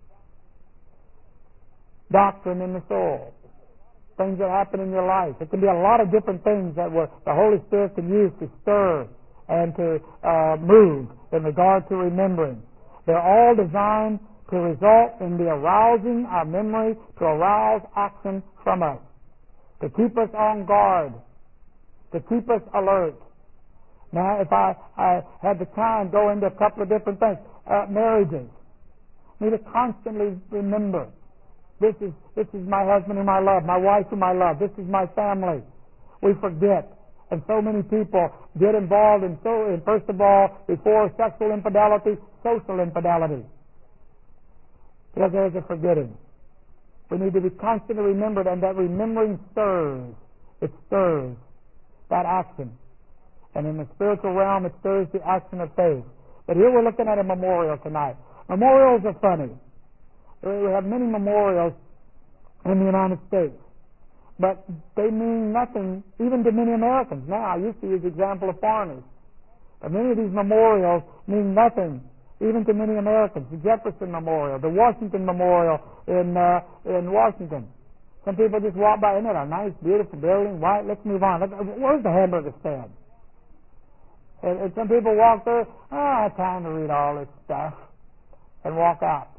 doctrine in the soul, things that happen in your life. It can be a lot of different things that were, the Holy Spirit can use to stir and to uh, move in regard to remembering. They're all designed to result in the arousing our memory, to arouse action from us, to keep us on guard, to keep us alert. Now, if I, I had the time, go into a couple of different things. Uh, marriages. Need to constantly remember, this is this is my husband whom I love, my wife whom I love, this is my family. We forget. And so many people get involved in, so, in first of all, before sexual infidelity, social infidelity. Because there's a forgetting. We need to be constantly remembered, and that remembering stirs. It stirs that action. And in the spiritual realm, it stirs the action of faith. But here we're looking at a memorial tonight. Memorials are funny. We have many memorials in the United States. But they mean nothing even to many Americans. Now, I used to use the example of foreigners. But many of these memorials mean nothing even to many Americans. The Jefferson Memorial, the Washington Memorial in uh, in Washington. Some people just walk by, isn't it a nice, beautiful building? Why? Let's move on. Where's the hamburger stand? And, and some people walk there, oh, I have time to read all this stuff, and walk out.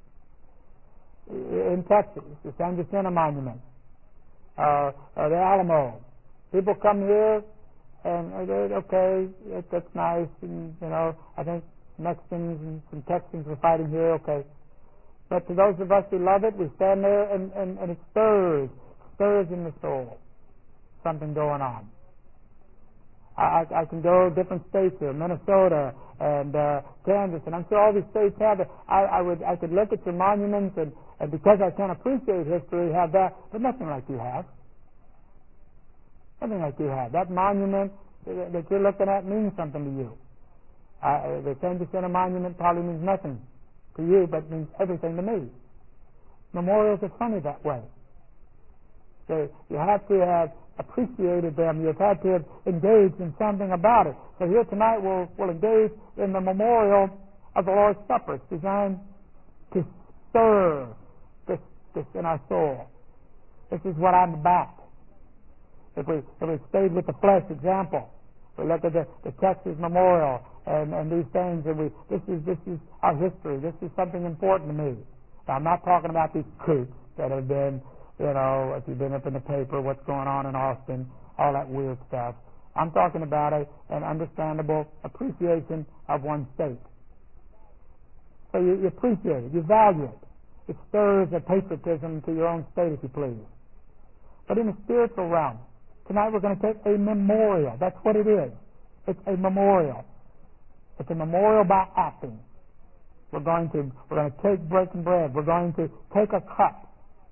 In Texas, the San Jacinto Monument, uh, uh, the Alamo. People come here, and uh, they're, okay, that, that's nice, and, you know, I think Mexicans and some Texans were fighting here, okay. But to those of us who love it, we stand there, and, and, and it stirs, stirs in the soul, something going on. I, I can go to different states here, Minnesota and uh, Kansas, and I'm sure all these states have it. I, I would, I could look at your monuments, and, and because I can't appreciate history, have that, but nothing like you have. Nothing like you have. That monument that you're looking at means something to you. Uh, the San Jacinto Monument probably means nothing to you, but means everything to me. Memorials are funny that way. So you have to have appreciated them. You've had to have engaged in something about it. So here tonight we'll, we'll engage in the memorial of the Lord's Supper. It's designed to stir this, this in our soul. This is what I'm about. If we, if we stayed with the flesh example, we look at the, the Texas Memorial and, and these things, and we this is this is our history. This is something important to me. Now, I'm not talking about these creeks that have been, you know, if you've been up in the paper, what's going on in Austin, all that weird stuff. I'm talking about a, an understandable appreciation of one state. So you, you appreciate it, you value it. It stirs a patriotism to your own state, if you please. But in the spiritual realm, tonight we're going to take a memorial. That's what it is. It's a memorial. It's a memorial by acting. We're going to we're going to take breaking bread. We're going to take a cup.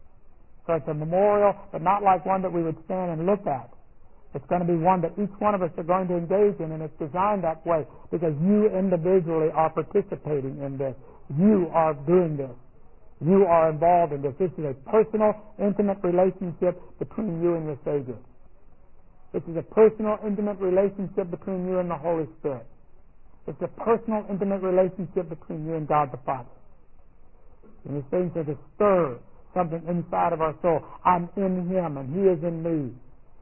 So it's a memorial, but not like one that we would stand and look at. It's going to be one that each one of us are going to engage in, and it's designed that way because you individually are participating in this. You are doing this. You are involved in this. This is a personal, intimate relationship between you and your Savior. This is a personal, intimate relationship between you and the Holy Spirit. It's a personal, intimate relationship between you and God the Father. And these things are to stir something inside of our soul. I'm in Him and He is in me.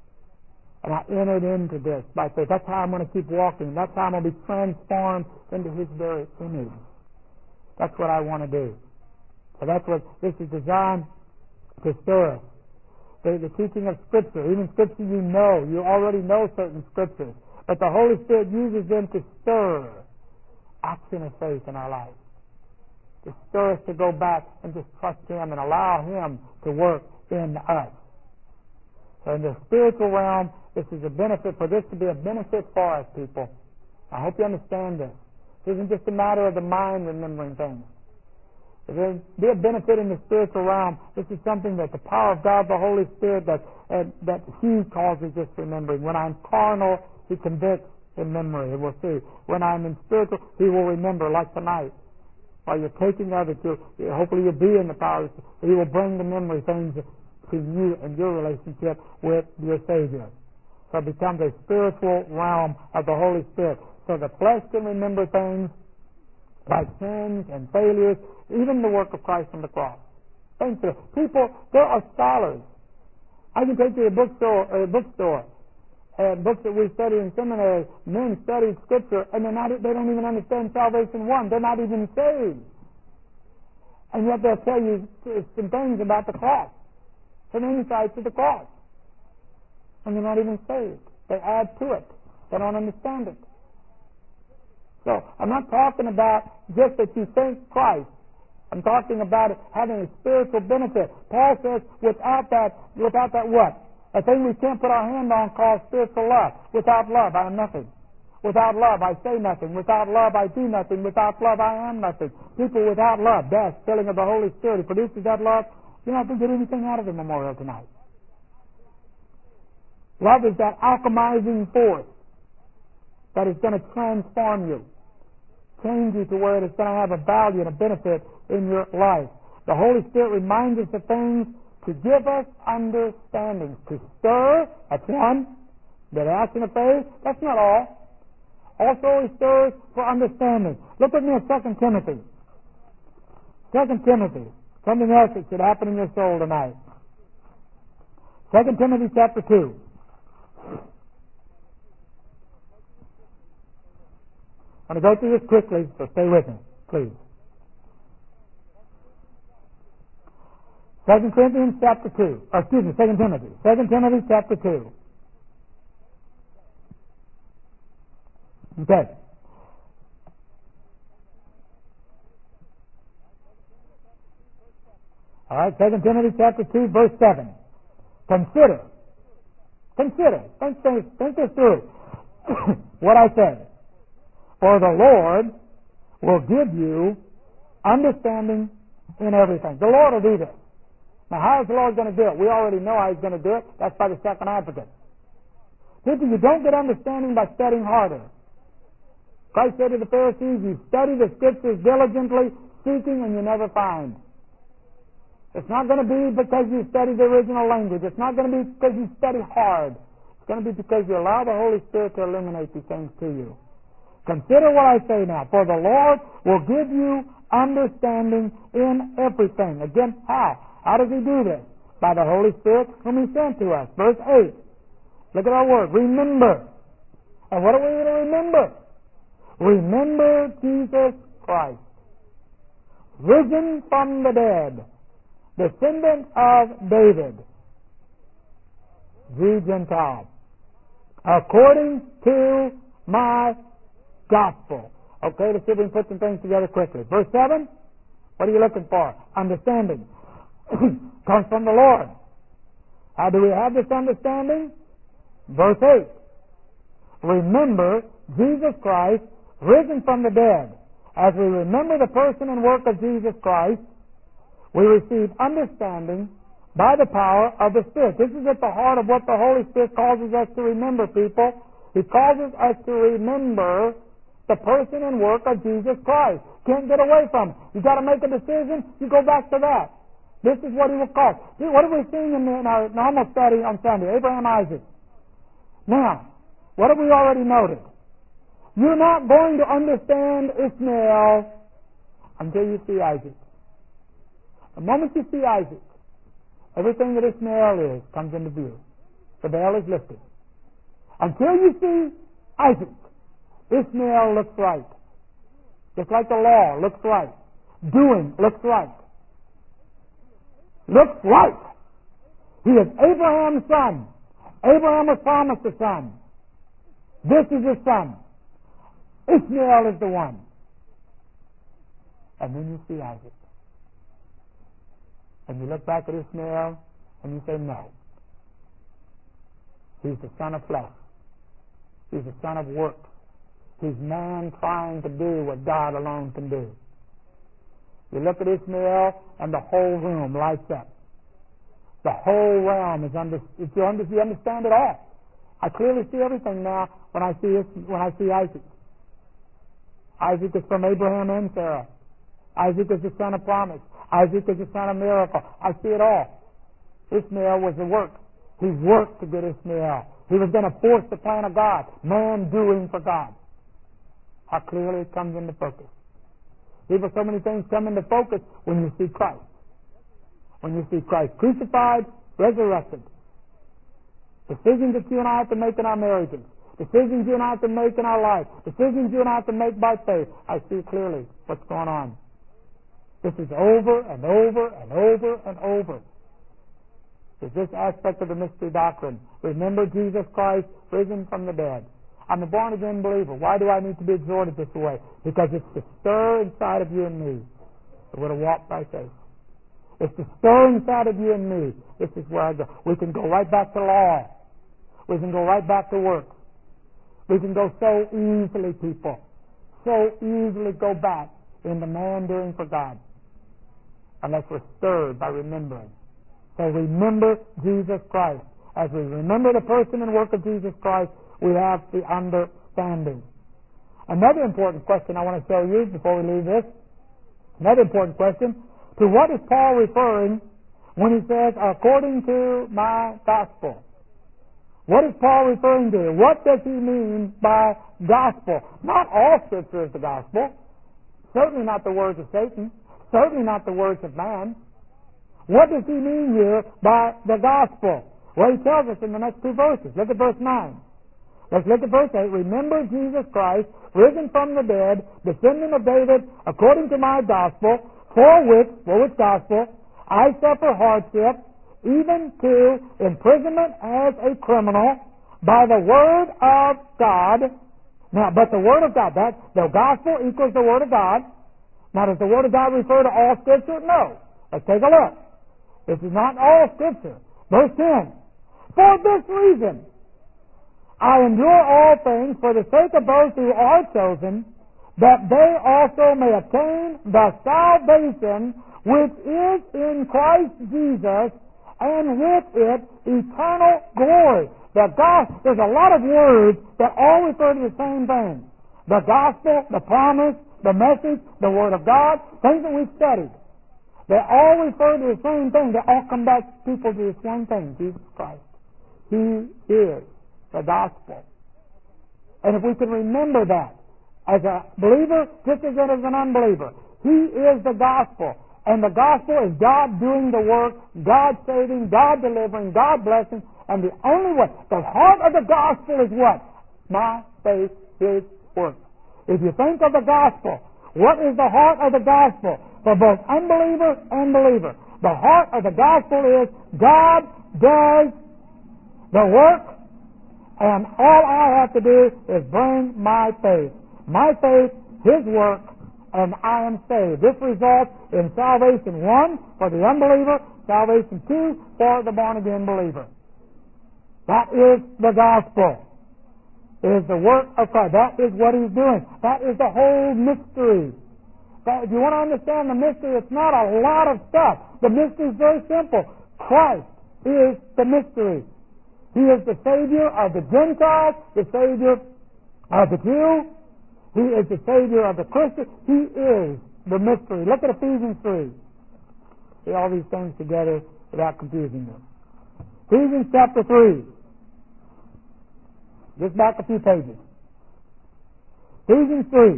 And I entered into this by faith. That's how I'm going to keep walking. That's how I'm going to be transformed into His very image. That's what I want to do. So that's what this is designed to stir us. The, the teaching of Scripture, even Scripture you know, you already know certain Scriptures, but the Holy Spirit uses them to stir action of faith in our life. To stir us to go back and just trust Him and allow Him to work in us. So in the spiritual realm, this is a benefit, for this to be a benefit for us, people. I hope you understand this. This isn't just a matter of the mind remembering things. If there be a benefit in the spiritual realm, this is something that the power of God, the Holy Spirit, that uh, that He causes us remembering. When I'm carnal, He convicts in memory, and we'll see. When I'm in spiritual, He will remember, like tonight. While you're taking of it, you'll, hopefully you'll be in the power. He will bring to memory things to you and your relationship with your Savior. So it becomes a spiritual realm of the Holy Spirit. So the flesh can remember things like sins and failures, even the work of Christ on the cross. Things that people, there are scholars. I can take you to a bookstore, or a bookstore, and books that we study in seminary. Men study Scripture, and they're not, they don't even understand salvation one. They're not even saved. And yet they'll tell you some things about the cross, some insights of the cross. And they're not even saved. They add to it. They don't understand it. So I'm not talking about just that you think Christ. I'm talking about it having a spiritual benefit. Paul says, without that, without that what? A thing we can't put our hand on called spiritual love. Without love, I am nothing. Without love, I say nothing. Without love, I do nothing. Without love, I am nothing. People without love, death, filling of the Holy Spirit, who produces that love, you're not going to get anything out of the memorial tonight. Love is that alchemizing force that is going to transform you, change you to where it is going to have a value and a benefit in your life. The Holy Spirit reminds us of things to give us understanding, to stir. That's one. That action of faith. That's not all. Also, he stirs for understanding. Look with me at Second Timothy. Second Timothy. Something else that should happen in your soul tonight. Second Timothy chapter two. I'm going to go through this quickly, so stay with me, please. Second Corinthians chapter two. Or excuse me, Second Timothy. Second Timothy chapter two. Okay. All right, Second Timothy chapter two, verse seven. Consider. Consider. Think, think, think this through. What I said. For the Lord will give you understanding in everything. The Lord will do this. Now, how is the Lord going to do it? We already know how He's going to do it. That's by the second advocate. People, you don't get understanding by studying harder. Christ said to the Pharisees, you study the Scriptures diligently, seeking, and you never find. It's not going to be because you study the original language. It's not going to be because you study hard. It's going to be because you allow the Holy Spirit to illuminate these things to you. Consider what I say now. For the Lord will give you understanding in everything. Again, how? How does He do this? By the Holy Spirit whom He sent to us. Verse eight. Look at our word. Remember. And what are we going to remember? Remember Jesus Christ, risen from the dead, descendant of David, Jew Gentile, according to my gospel. Okay, let's see if we can put some things together quickly. Verse seven, what are you looking for? Understanding. Comes from the Lord. How do we have this understanding? Verse eight. Remember Jesus Christ, risen from the dead. As we remember the person and work of Jesus Christ, we receive understanding by the power of the Spirit. This is at the heart of what the Holy Spirit causes us to remember, people. He causes us to remember the person and work of Jesus Christ. Can't get away from it. You've got to make a decision, you go back to that. This is what He will cause. See, what are we seeing in, in our normal study on Sunday? Abraham, Isaac. Now, what have we already noted? You're not going to understand Ishmael until you see Isaac. The moment you see Isaac, everything that Ishmael is comes into view. The veil is lifted. Until you see Isaac, Ishmael looks right. Just like the law looks right. Doing looks right. Looks right. He is Abraham's son. Abraham was promised a son. This is his son. Ishmael is the one. And then you see Isaac. And you look back at Ishmael and you say, no. He's the son of flesh. He's the son of work. He's man trying to do what God alone can do. You look at Ishmael and the whole room lights up. The whole realm is under, if you understand it all. I clearly see everything now when I see when I see Isaac. Isaac is from Abraham and Sarah. Isaac is the son of promise. Isaac is the son of miracle. I see it all. Ishmael was the work. He worked to get Ishmael. He was going to force the plan of God. Man doing for God. How clearly it comes into focus. People, so many things come into focus when you see Christ. When you see Christ crucified, resurrected. Decisions that you and I have to make in our marriages. Decisions you and I have to make in our life. Decisions you and I have to make by faith. I see clearly what's going on. This is over and over and over and over. It's this aspect of the mystery doctrine. Remember Jesus Christ risen from the dead. I'm a born-again believer. Why do I need to be exhorted this way? Because it's to stir inside of you and me that we're to walk by faith. It's to stir inside of you and me. This is where I go. We can go right back to law. We can go right back to work. We can go so easily, people. So easily go back into man doing for God. Unless we're stirred by remembering. So remember Jesus Christ. As we remember the person and work of Jesus Christ, we have the understanding. Another important question I want to show you before we leave this. Another important question. To what is Paul referring when he says, according to my gospel? What is Paul referring to? What does he mean by gospel? Not all Scripture is the gospel. Certainly not the words of Satan. Certainly not the words of man. What does he mean here by the gospel? Well, he tells us in the next two verses. Look at verse nine. Let's look at verse eight. Remember Jesus Christ, risen from the dead, descendant of David, according to my gospel, for which, for which gospel, I suffer hardship, even to imprisonment as a criminal, by the word of God. Now, but the word of God, that the gospel equals the word of God. Now, does the word of God refer to all Scripture? No. Let's take a look. This is not all Scripture. Verse ten. For this reason, I endure all things for the sake of those who are chosen, that they also may attain the salvation which is in Christ Jesus, and with it eternal glory. The gospel, there's a lot of words that all refer to the same thing. The gospel, the promise, the message, the word of God, things that we've studied. They all refer to the same thing. They all come back people to this one thing, Jesus Christ. He is the gospel. And if we can remember that as a believer, just as as an unbeliever, He is the gospel. And the gospel is God doing the work, God saving, God delivering, God blessing. And the only way, the heart of the gospel is what? My faith, His work. If you think of the gospel, what is the heart of the gospel for both unbeliever and believer? The heart of the gospel is God does the work, and all I have to do is bring my faith. My faith, His work, and I am saved. This results in salvation, one, for the unbeliever, salvation, two, for the born-again believer. That is the gospel. It is the work of Christ. That is what He's doing. That is the whole mystery. That, if you want to understand the mystery, it's not a lot of stuff. The mystery is very simple. Christ is the mystery. He is the Savior of the Gentiles, the Savior of the Jew. He is the Savior of the Christian. He is the mystery. Look at Ephesians three. See all these things together without confusing them. Ephesians chapter three. Just back a few pages. Ephesians three.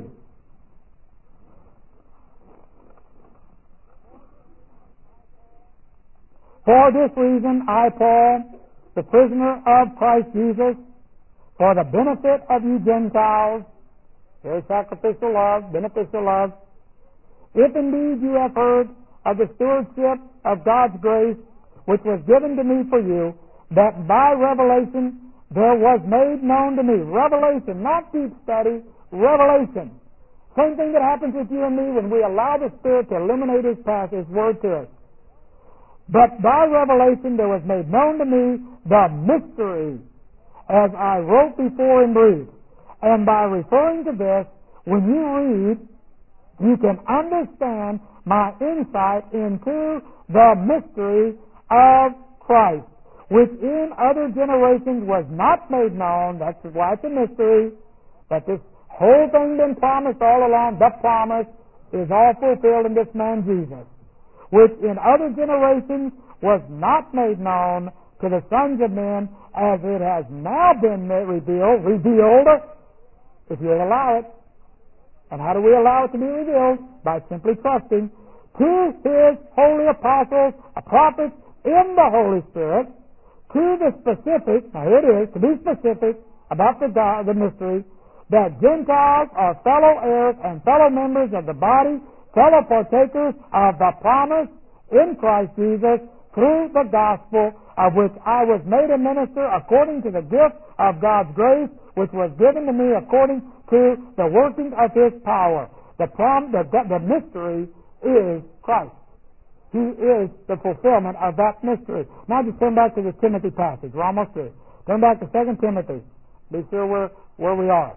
For this reason, I, Paul, the prisoner of Christ Jesus, for the benefit of you Gentiles, there's sacrificial love, beneficial love, if indeed you have heard of the stewardship of God's grace, which was given to me for you, that by revelation there was made known to me. Revelation, not deep study, revelation. Same thing that happens with you and me when we allow the Spirit to illuminate His path, His Word to us. But by revelation there was made known to me the mystery, as I wrote before in brief. And by referring to this, when you read, you can understand my insight into the mystery of Christ, which in other generations was not made known. That's why it's a mystery. But this whole thing been promised all along. The promise is all fulfilled in this man Jesus, which in other generations was not made known to the sons of men, as it has now been revealed, revealed, if you'll allow it. And how do we allow it to be revealed? By simply trusting to His holy apostles, prophets in the Holy Spirit, to the specific, now here it is, to be specific about the God, the mystery, that Gentiles are fellow heirs and fellow members of the body fellow partakers of the promise in Christ Jesus through the gospel, of which I was made a minister according to the gift of God's grace, which was given to me according to the working of His power. The, prom, the, the mystery is Christ. He is the fulfillment of that mystery. Now just turn back to the Timothy passage. We're almost through. Turn back to Second Timothy. Be sure we're where we are.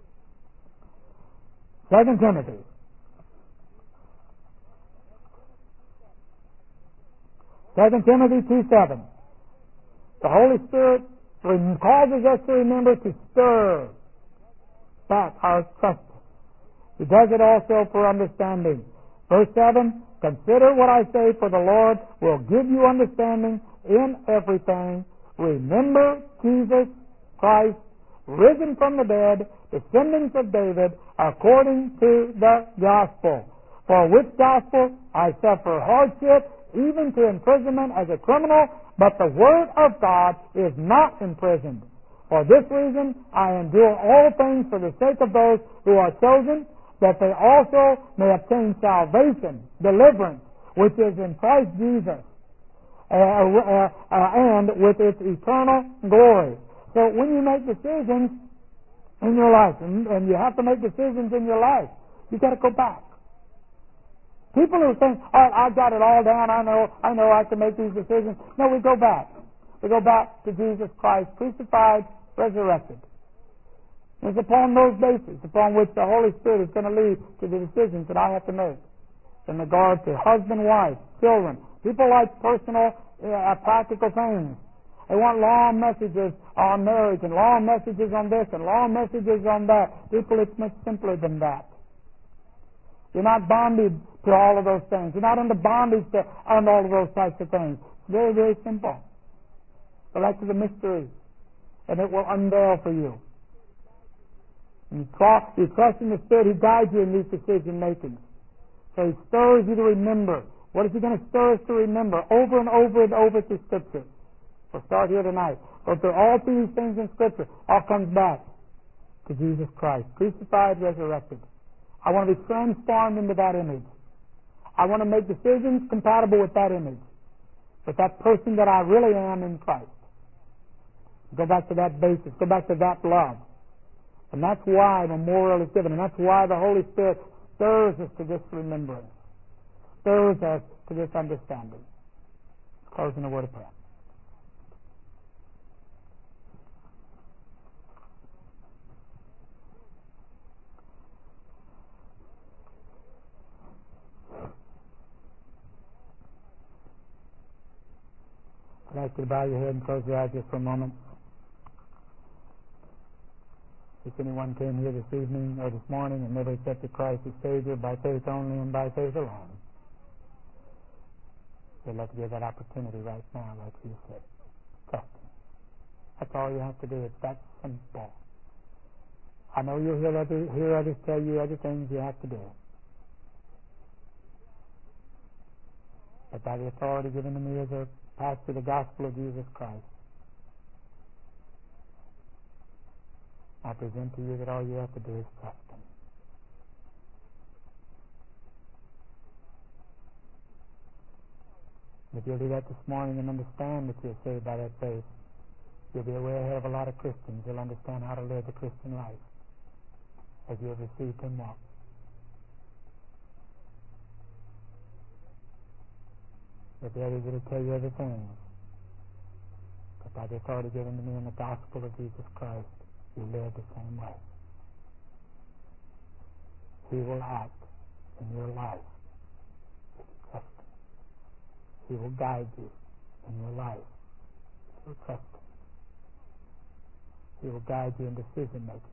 Second Timothy. Second Timothy two seven. The Holy Spirit causes us to remember to stir back our trust. He does it also for understanding. Verse seven, consider what I say, for the Lord will give you understanding in everything. Remember Jesus Christ, risen from the dead, descendants of David, according to the gospel. For which gospel I suffer hardship, even to imprisonment as a criminal, but the word of God is not imprisoned. For this reason I endure all things for the sake of those who are chosen, that they also may obtain salvation, deliverance, which is in Christ Jesus, uh, uh, uh, and with its eternal glory. So when you make decisions in your life, and, and you have to make decisions in your life, you got to go back. People who think, "Oh, I've got it all down. I know, I know, I can make these decisions." No, we go back. We go back to Jesus Christ, crucified, resurrected. It's upon those bases upon which the Holy Spirit is going to lead to the decisions that I have to make in regard to husband, wife, children. People like personal, uh, practical things. They want long messages on marriage and long messages on this and long messages on that. People, it's much simpler than that. You're not bonded to all of those things. You're not under bondage to on all of those types of things. It's very, very simple. Select the mystery, and it will unveil for you. You trust, you trust in the Spirit. He guides you in these decision making. So He stirs you to remember. What is He going to stir us to remember? Over and over and over through Scripture. We'll start here tonight. Go through all through these things in Scripture. All comes back to Jesus Christ, crucified, resurrected. I want to be transformed into that image. I want to make decisions compatible with that image, with that person that I really am in Christ. Go back to that basis. Go back to that love. And that's why memorial is given. And that's why the Holy Spirit stirs us to this remembrance. Stirs us to this understanding. Closing the word of prayer. I'd like you to bow your head and close your eyes just for a moment. If anyone came here this evening or this morning and never accepted Christ as Savior by faith only and by faith alone, they'd like to give that opportunity right now, like you said. Trust Him. That's all you have to do. It's that simple. I know you'll hear, other, hear others tell you other things you have to do. But by the authority given to me as a pastor of the gospel of Jesus Christ, I present to you that all you have to do is trust Him. If you'll do that this morning and understand that you're saved by that faith, you'll be way ahead of a lot of Christians. You'll understand how to live the Christian life as you have received Him walk. But the others will tell you other things. But by the authority given to me in the gospel of Jesus Christ, you live the same way. He will act in your life if you trust Him. He will guide you in your life if you trust Him. He will guide you in decision making.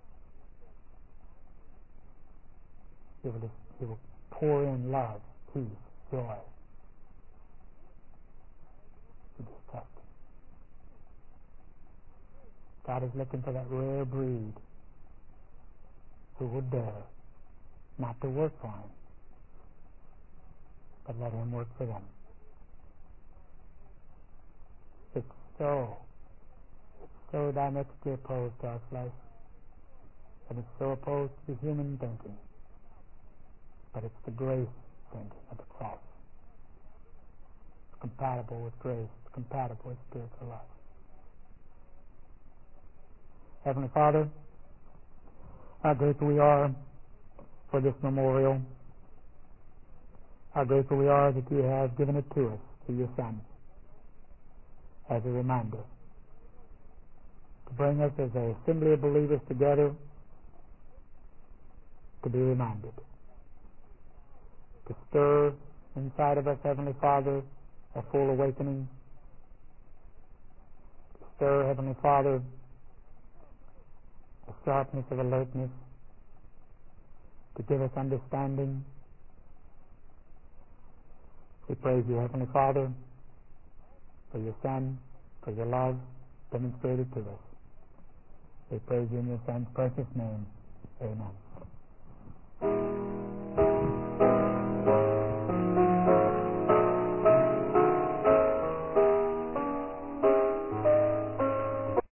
He will, he will pour in love, peace, joy. You just trust Him. God is looking for that rare breed who will dare not to work for Him, but let Him work for them. It's so, it's so diametrically opposed to our flesh, and it's so opposed to human thinking. but it's the grace thinking of the cross. It's compatible with grace. It's compatible with spiritual life. Heavenly Father, how grateful we are for this memorial. How grateful we are that you have given it to us through your Son as a reminder to bring us as an assembly of believers together to be reminded, to stir inside of us, Heavenly Father, a full awakening, to stir, Heavenly Father, a sharpness of alertness, to give us understanding. We praise you, Heavenly Father, for your Son, for your love demonstrated to us. We praise you in your Son's precious name. Amen.